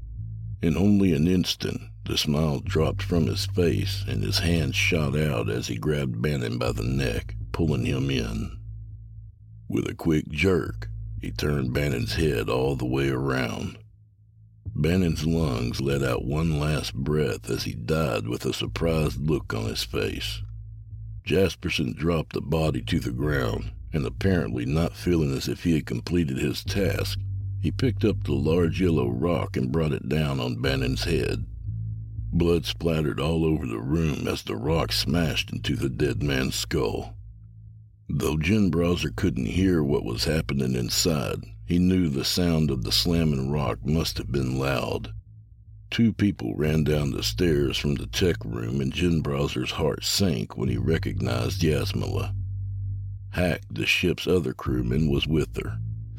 In only an instant, the smile dropped from his face and his hand shot out as he grabbed Bannon by the neck, pulling him in. With a quick jerk, he turned Bannon's head all the way around. Bannon's lungs let out one last breath as he died with a surprised look on his face. Jasperson dropped the body to the ground, and apparently not feeling as if he had completed his task, he picked up the large yellow rock and brought it down on Bannon's head. Blood splattered all over the room as the rock smashed into the dead man's skull. Though Jinbrowser couldn't hear what was happening inside, he knew the sound of the slamming rock must have been loud. 2 people ran down the stairs from the tech room, and Jinbrowser's heart sank when he recognized Yasmilla. Hack, the ship's other crewman, was with her.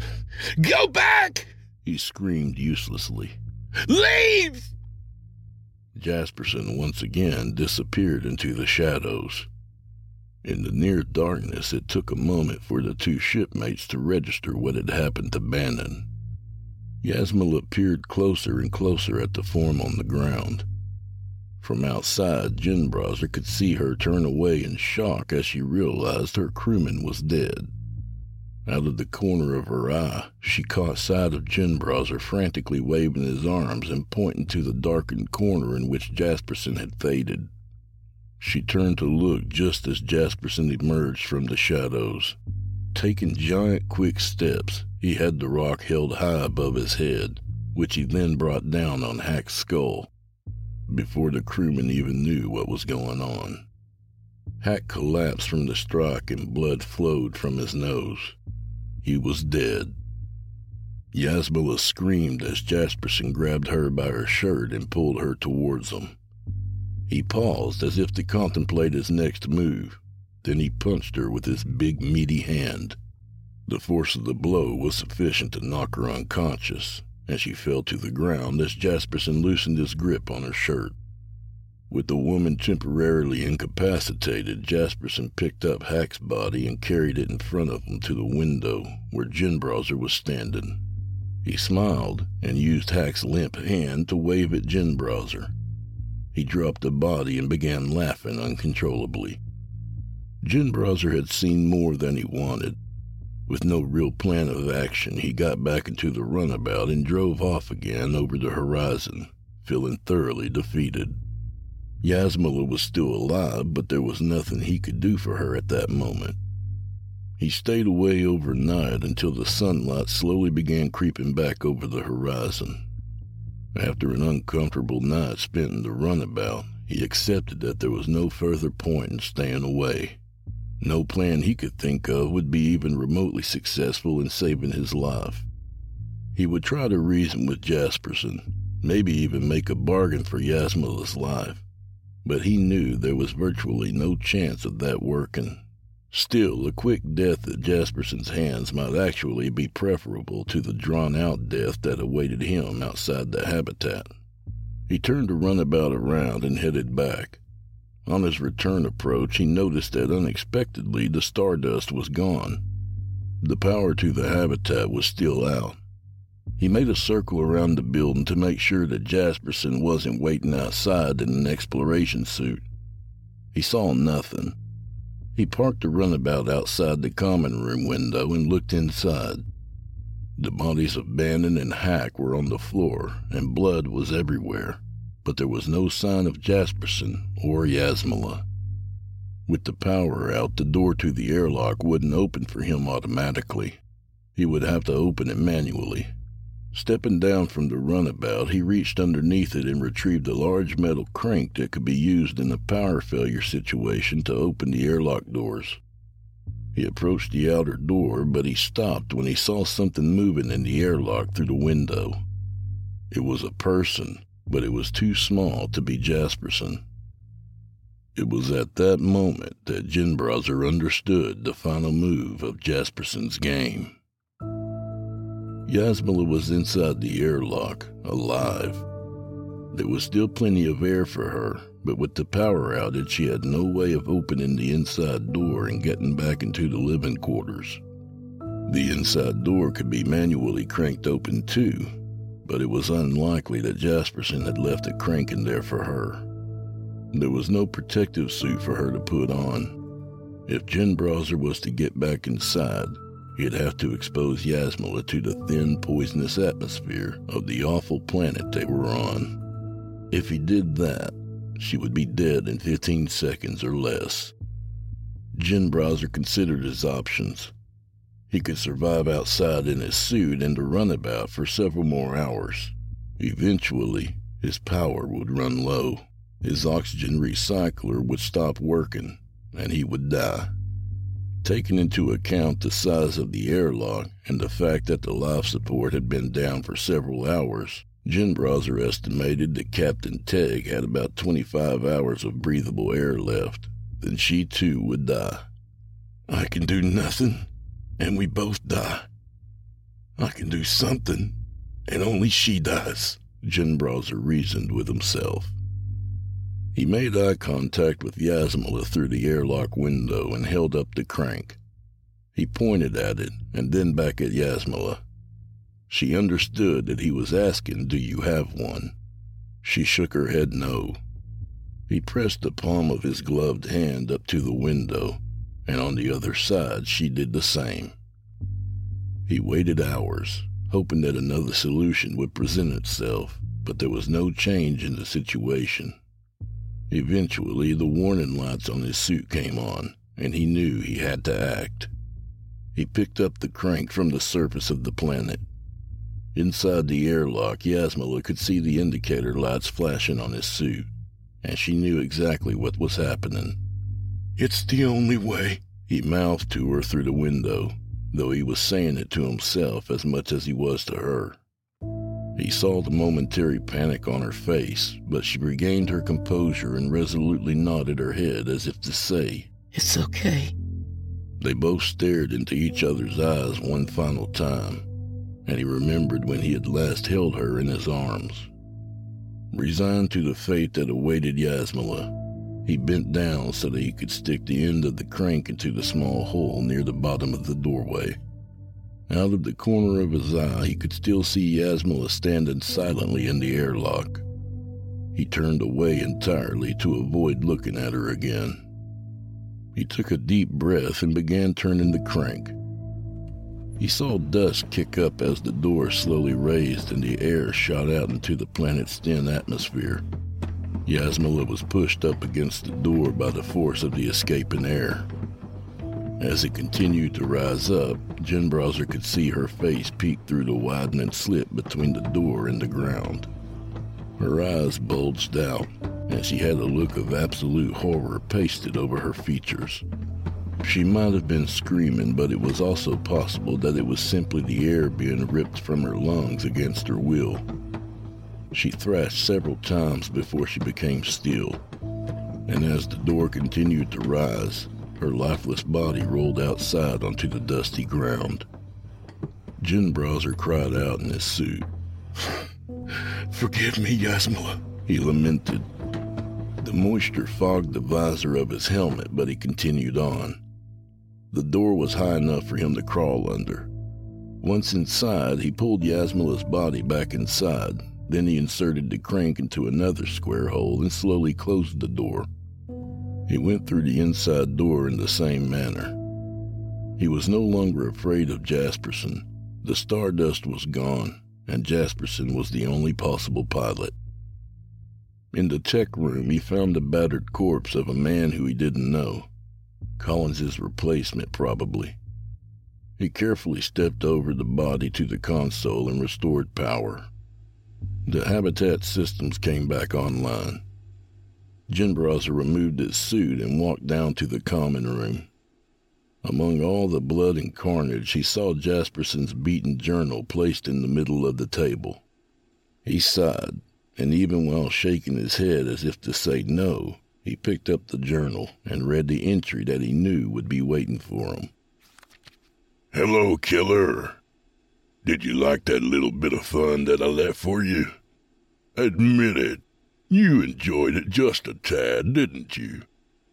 "Go back!" he screamed uselessly. "Leave!" Jasperson once again disappeared into the shadows. In the near darkness, it took a moment for the 2 shipmates to register what had happened to Bannon. Yasmilla peered closer and closer at the form on the ground. From outside, Jinbrowser could see her turn away in shock as she realized her crewman was dead. Out of the corner of her eye, she caught sight of Jinbrowser frantically waving his arms and pointing to the darkened corner in which Jasperson had faded. She turned to look just as Jasperson emerged from the shadows. Taking giant, quick steps, he had the rock held high above his head, which he then brought down on Hack's skull, before the crewman even knew what was going on. Hack collapsed from the strike and blood flowed from his nose. He was dead. Yasmila screamed as Jasperson grabbed her by her shirt and pulled her towards him. He paused as if to contemplate his next move. Then he punched her with his big, meaty hand. The force of the blow was sufficient to knock her unconscious, and she fell to the ground as Jasperson loosened his grip on her shirt. With the woman temporarily incapacitated, Jasperson picked up Hack's body and carried it in front of him to the window where Ginbrowser was standing. He smiled and used Hack's limp hand to wave at Ginbrowser. He dropped the body and began laughing uncontrollably. Ginbrowser had seen more than he wanted. With no real plan of action, he got back into the runabout and drove off again over the horizon, feeling thoroughly defeated. Yasmila was still alive, but there was nothing he could do for her at that moment. He stayed away overnight until the sunlight slowly began creeping back over the horizon. After an uncomfortable night spent in the runabout, he accepted that there was no further point in staying away. No plan he could think of would be even remotely successful in saving his life. He would try to reason with Jasperson, maybe even make a bargain for Yasmila's life, but he knew there was virtually no chance of that working. Still, a quick death at Jasperson's hands might actually be preferable to the drawn-out death that awaited him outside the habitat. He turned the runabout around and headed back. On his return approach, he noticed that unexpectedly the stardust was gone. The power to the habitat was still out. He made a circle around the building to make sure that Jasperson wasn't waiting outside in an exploration suit. He saw nothing. He parked the runabout outside the common room window and looked inside. The bodies of Bannon and Hack were on the floor, and blood was everywhere, but there was no sign of Jasperson or Yasmila. With the power out, the door to the airlock wouldn't open for him automatically. He would have to open it manually. Stepping down from the runabout, he reached underneath it and retrieved a large metal crank that could be used in a power failure situation to open the airlock doors. He approached the outer door, but he stopped when he saw something moving in the airlock through the window. It was a person, but it was too small to be Jasperson. It was at that moment that Ginbrowser understood the final move of Jasperson's game. Yasmila was inside the airlock, alive. There was still plenty of air for her, but with the power outage, she had no way of opening the inside door and getting back into the living quarters. The inside door could be manually cranked open too, but it was unlikely that Jasperson had left a crank in there for her. There was no protective suit for her to put on. If Ginbrowser was to get back inside, he'd have to expose Yasmila to the thin, poisonous atmosphere of the awful planet they were on. If he did that, she would be dead in 15 seconds or less. Ginbrowser considered his options. He could survive outside in his suit and the runabout for several more hours. Eventually, his power would run low. His oxygen recycler would stop working, and he would die. Taking into account the size of the airlock and the fact that the life support had been down for several hours, Ginbrowser estimated that Captain Tegg had about 25 hours of breathable air left. Then she too would die. I can do nothing, and we both die. I can do something, and only she dies, Ginbrowser reasoned with himself. He made eye contact with Yasmila through the airlock window and held up the crank. He pointed at it and then back at Yasmila. She understood that he was asking, "Do you have one?" She shook her head no. He pressed the palm of his gloved hand up to the window, and on the other side she did the same. He waited hours, hoping that another solution would present itself, but there was no change in the situation. Eventually, the warning lights on his suit came on, and he knew he had to act. He picked up the crank from the surface of the planet. Inside the airlock, Yasmila could see the indicator lights flashing on his suit, and she knew exactly what was happening. "It's the only way," he mouthed to her through the window. though he was saying it to himself as much as he was to her. He saw the momentary panic on her face, but she regained her composure and resolutely nodded her head as if to say, "It's okay." They both stared into each other's eyes one final time, and he remembered when he had last held her in his arms. Resigned to the fate that awaited Yasmila, he bent down so that he could stick the end of the crank into the small hole near the bottom of the doorway. Out of the corner of his eye, he could still see Yasmila standing silently in the airlock. He turned away entirely to avoid looking at her again. He took a deep breath and began turning the crank. He saw dust kick up as the door slowly raised and the air shot out into the planet's thin atmosphere. Yasmila was pushed up against the door by the force of the escaping air. As it continued to rise up, Jinbrowser could see her face peek through the widening slit between the door and the ground. Her eyes bulged out, and she had a look of absolute horror pasted over her features. She might have been screaming, but it was also possible that it was simply the air being ripped from her lungs against her will. She thrashed several times before she became still, and as the door continued to rise, her lifeless body rolled outside onto the dusty ground. Jinbrowser cried out in his suit. "Forgive me, Yasmila," he lamented. The moisture fogged the visor of his helmet, but he continued on. The door was high enough for him to crawl under. Once inside, he pulled Yasmila's body back inside. Then he inserted the crank into another square hole and slowly closed the door. He went through the inside door in the same manner. He was no longer afraid of Jasperson. The stardust was gone, and Jasperson was the only possible pilot. In the tech room, he found the battered corpse of a man who he didn't know. Collins's replacement, probably. He carefully stepped over the body to the console and restored power. The habitat systems came back online. Jinbrowser removed his suit and walked down to the common room. Among all the blood and carnage, he saw Jasperson's beaten journal placed in the middle of the table. He sighed, and even while shaking his head as if to say no, he picked up the journal and read the entry that he knew would be waiting for him. "Hello, killer. Did you like that little bit of fun that I left for you? Admit it, you enjoyed it just a tad, didn't you?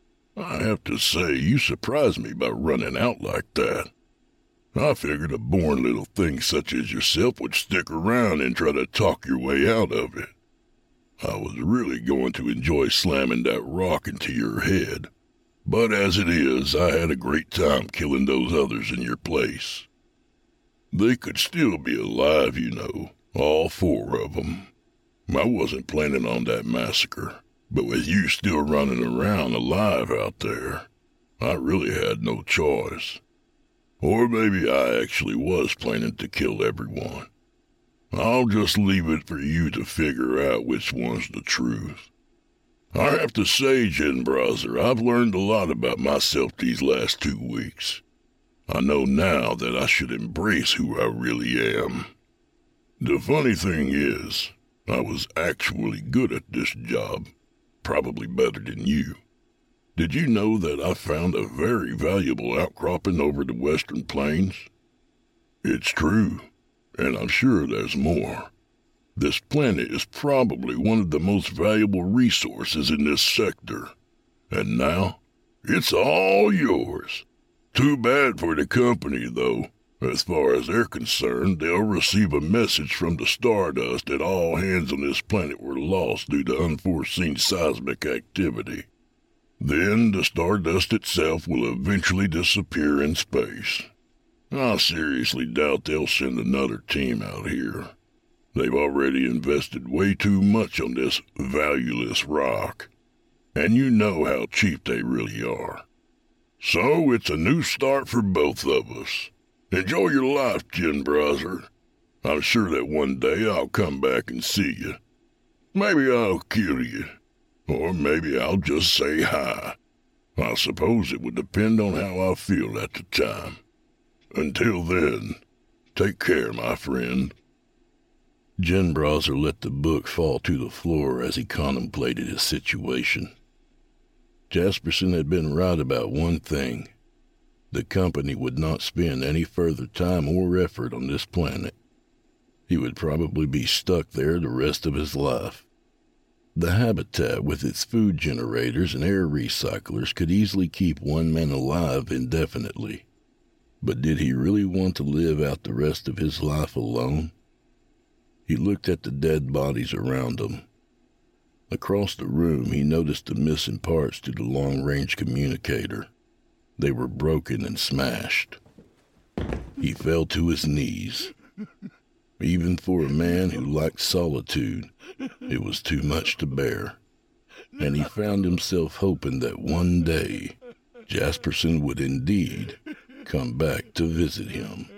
I have to say, you surprised me by running out like that. I figured a born little thing such as yourself would stick around and try to talk your way out of it. I was really going to enjoy slamming that rock into your head. But as it is, I had a great time killing those others in your place. They could still be alive, you know, all 4 of them. I wasn't planning on that massacre, but with you still running around alive out there, I really had no choice. Or maybe I actually was planning to kill everyone. I'll just leave it for you to figure out which one's the truth. I have to say, Jinbrowser, I've learned a lot about myself these last 2 weeks. I know now that I should embrace who I really am. The funny thing is, I was actually good at this job, probably better than you. Did you know that I found a very valuable outcropping over the Western Plains? It's true, and I'm sure there's more. This planet is probably one of the most valuable resources in this sector. And now, it's all yours. Too bad for the company, though. As far as they're concerned, they'll receive a message from the Stardust that all hands on this planet were lost due to unforeseen seismic activity. Then the Stardust itself will eventually disappear in space. I seriously doubt they'll send another team out here. They've already invested way too much on this valueless rock. And you know how cheap they really are. So it's a new start for both of us. Enjoy your life, Jinbrowser. I'm sure that one day I'll come back and see you. Maybe I'll kill you. Or maybe I'll just say hi. I suppose it would depend on how I feel at the time. Until then, take care, my friend. Jen Browser let the book fall to the floor as he contemplated his situation. Jasperson had been right about one thing. The company would not spend any further time or effort on this planet. He would probably be stuck there the rest of his life. The habitat with its food generators and air recyclers could easily keep one man alive indefinitely. But did he really want to live out the rest of his life alone? He looked at the dead bodies around him. Across the room, he noticed the missing parts to the long-range communicator. They were broken and smashed. He fell to his knees. Even for a man who liked solitude, it was too much to bear. And he found himself hoping that one day, Jasperson would indeed come back to visit him.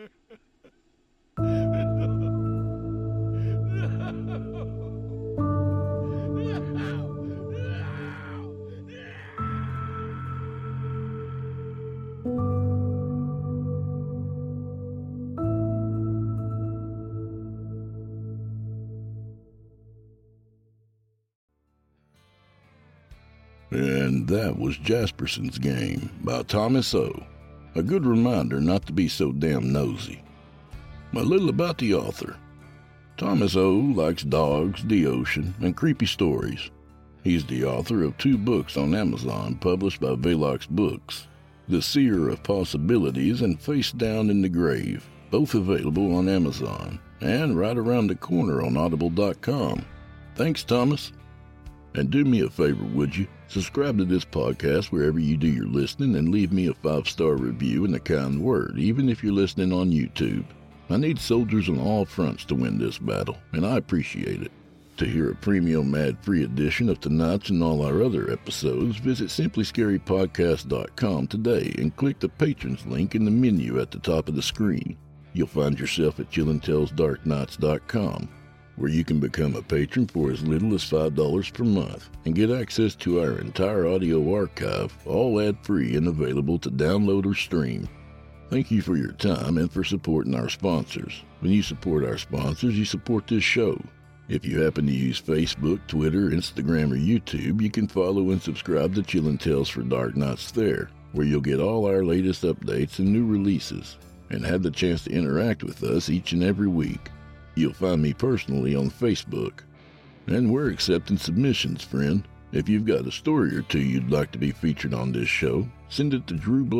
And that was Jasperson's Game by Thomas O. A good reminder not to be so damn nosy. A little about the author. Thomas O. likes dogs, the ocean, and creepy stories. He's the author of 2 books on Amazon published by Velox Books, The Seer of Possibilities and Face Down in the Grave, both available on Amazon, and right around the corner on Audible.com. Thanks, Thomas. And do me a favor, would you? Subscribe to this podcast wherever you do your listening and leave me a 5-star review and a kind word, even if you're listening on YouTube. I need soldiers on all fronts to win this battle, and I appreciate it. To hear a premium ad-free edition of tonight's and all our other episodes, visit simplyscarypodcast.com today and click the Patrons link in the menu at the top of the screen. You'll find yourself at chillingtalesdarknights.com, where you can become a patron for as little as $5 per month and get access to our entire audio archive, all ad-free and available to download or stream. Thank you for your time and for supporting our sponsors. When you support our sponsors, you support this show. If you happen to use Facebook, Twitter, Instagram, or YouTube, you can follow and subscribe to Chillin' Tales for Dark Nights there, where you'll get all our latest updates and new releases, and have the chance to interact with us each and every week. You'll find me personally on Facebook. And we're accepting submissions, friend. If you've got a story or two you'd like to be featured on this show, send it to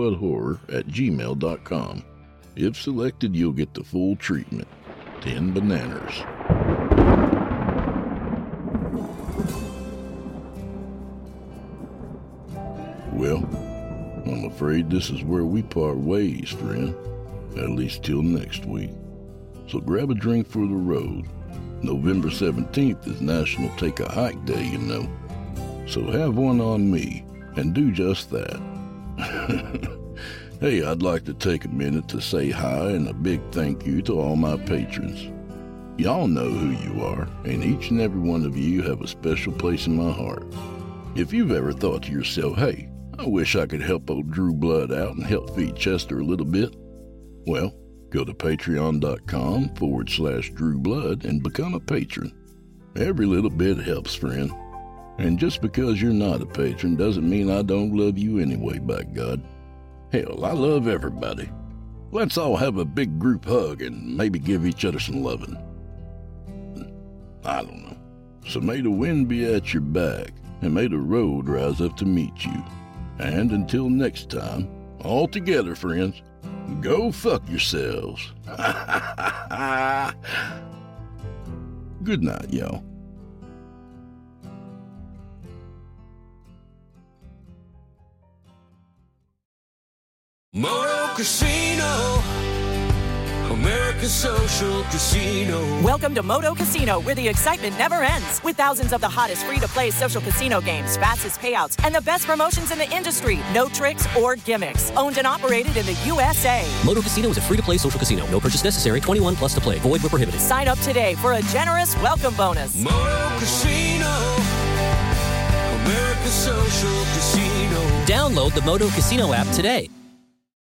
drewbloodhorror@gmail.com. If selected, you'll get the full treatment. 10 bananas. Well, I'm afraid this is where we part ways, friend. At least till next week. So grab a drink for the road. November 17th is National Take a Hike Day, you know. So have one on me, and do just that. Hey, I'd like to take a minute to say hi and a big thank you to all my patrons. Y'all know who you are, and each and every one of you have a special place in my heart. If you've ever thought to yourself, hey, I wish I could help old Drew Blood out and help feed Chester a little bit, well, go to patreon.com/Drew Blood and become a patron. Every little bit helps, friend. And just because you're not a patron doesn't mean I don't love you anyway, by God. Hell, I love everybody. Let's all have a big group hug and maybe give each other some loving. I don't know. So may the wind be at your back, and may the road rise up to meet you. And until next time, all together, friends, go fuck yourselves. Good night, y'all. Moto Casino, America's social casino. Welcome to Moto Casino, where the excitement never ends. With thousands of the hottest free-to-play social casino games, fastest payouts, and the best promotions in the industry. No tricks or gimmicks. Owned and operated in the USA. Moto Casino is a free-to-play social casino. No purchase necessary. 21 plus to play. Void where prohibited. Sign up today for a generous welcome bonus. Moto Casino, America's social casino. Download the Moto Casino app today.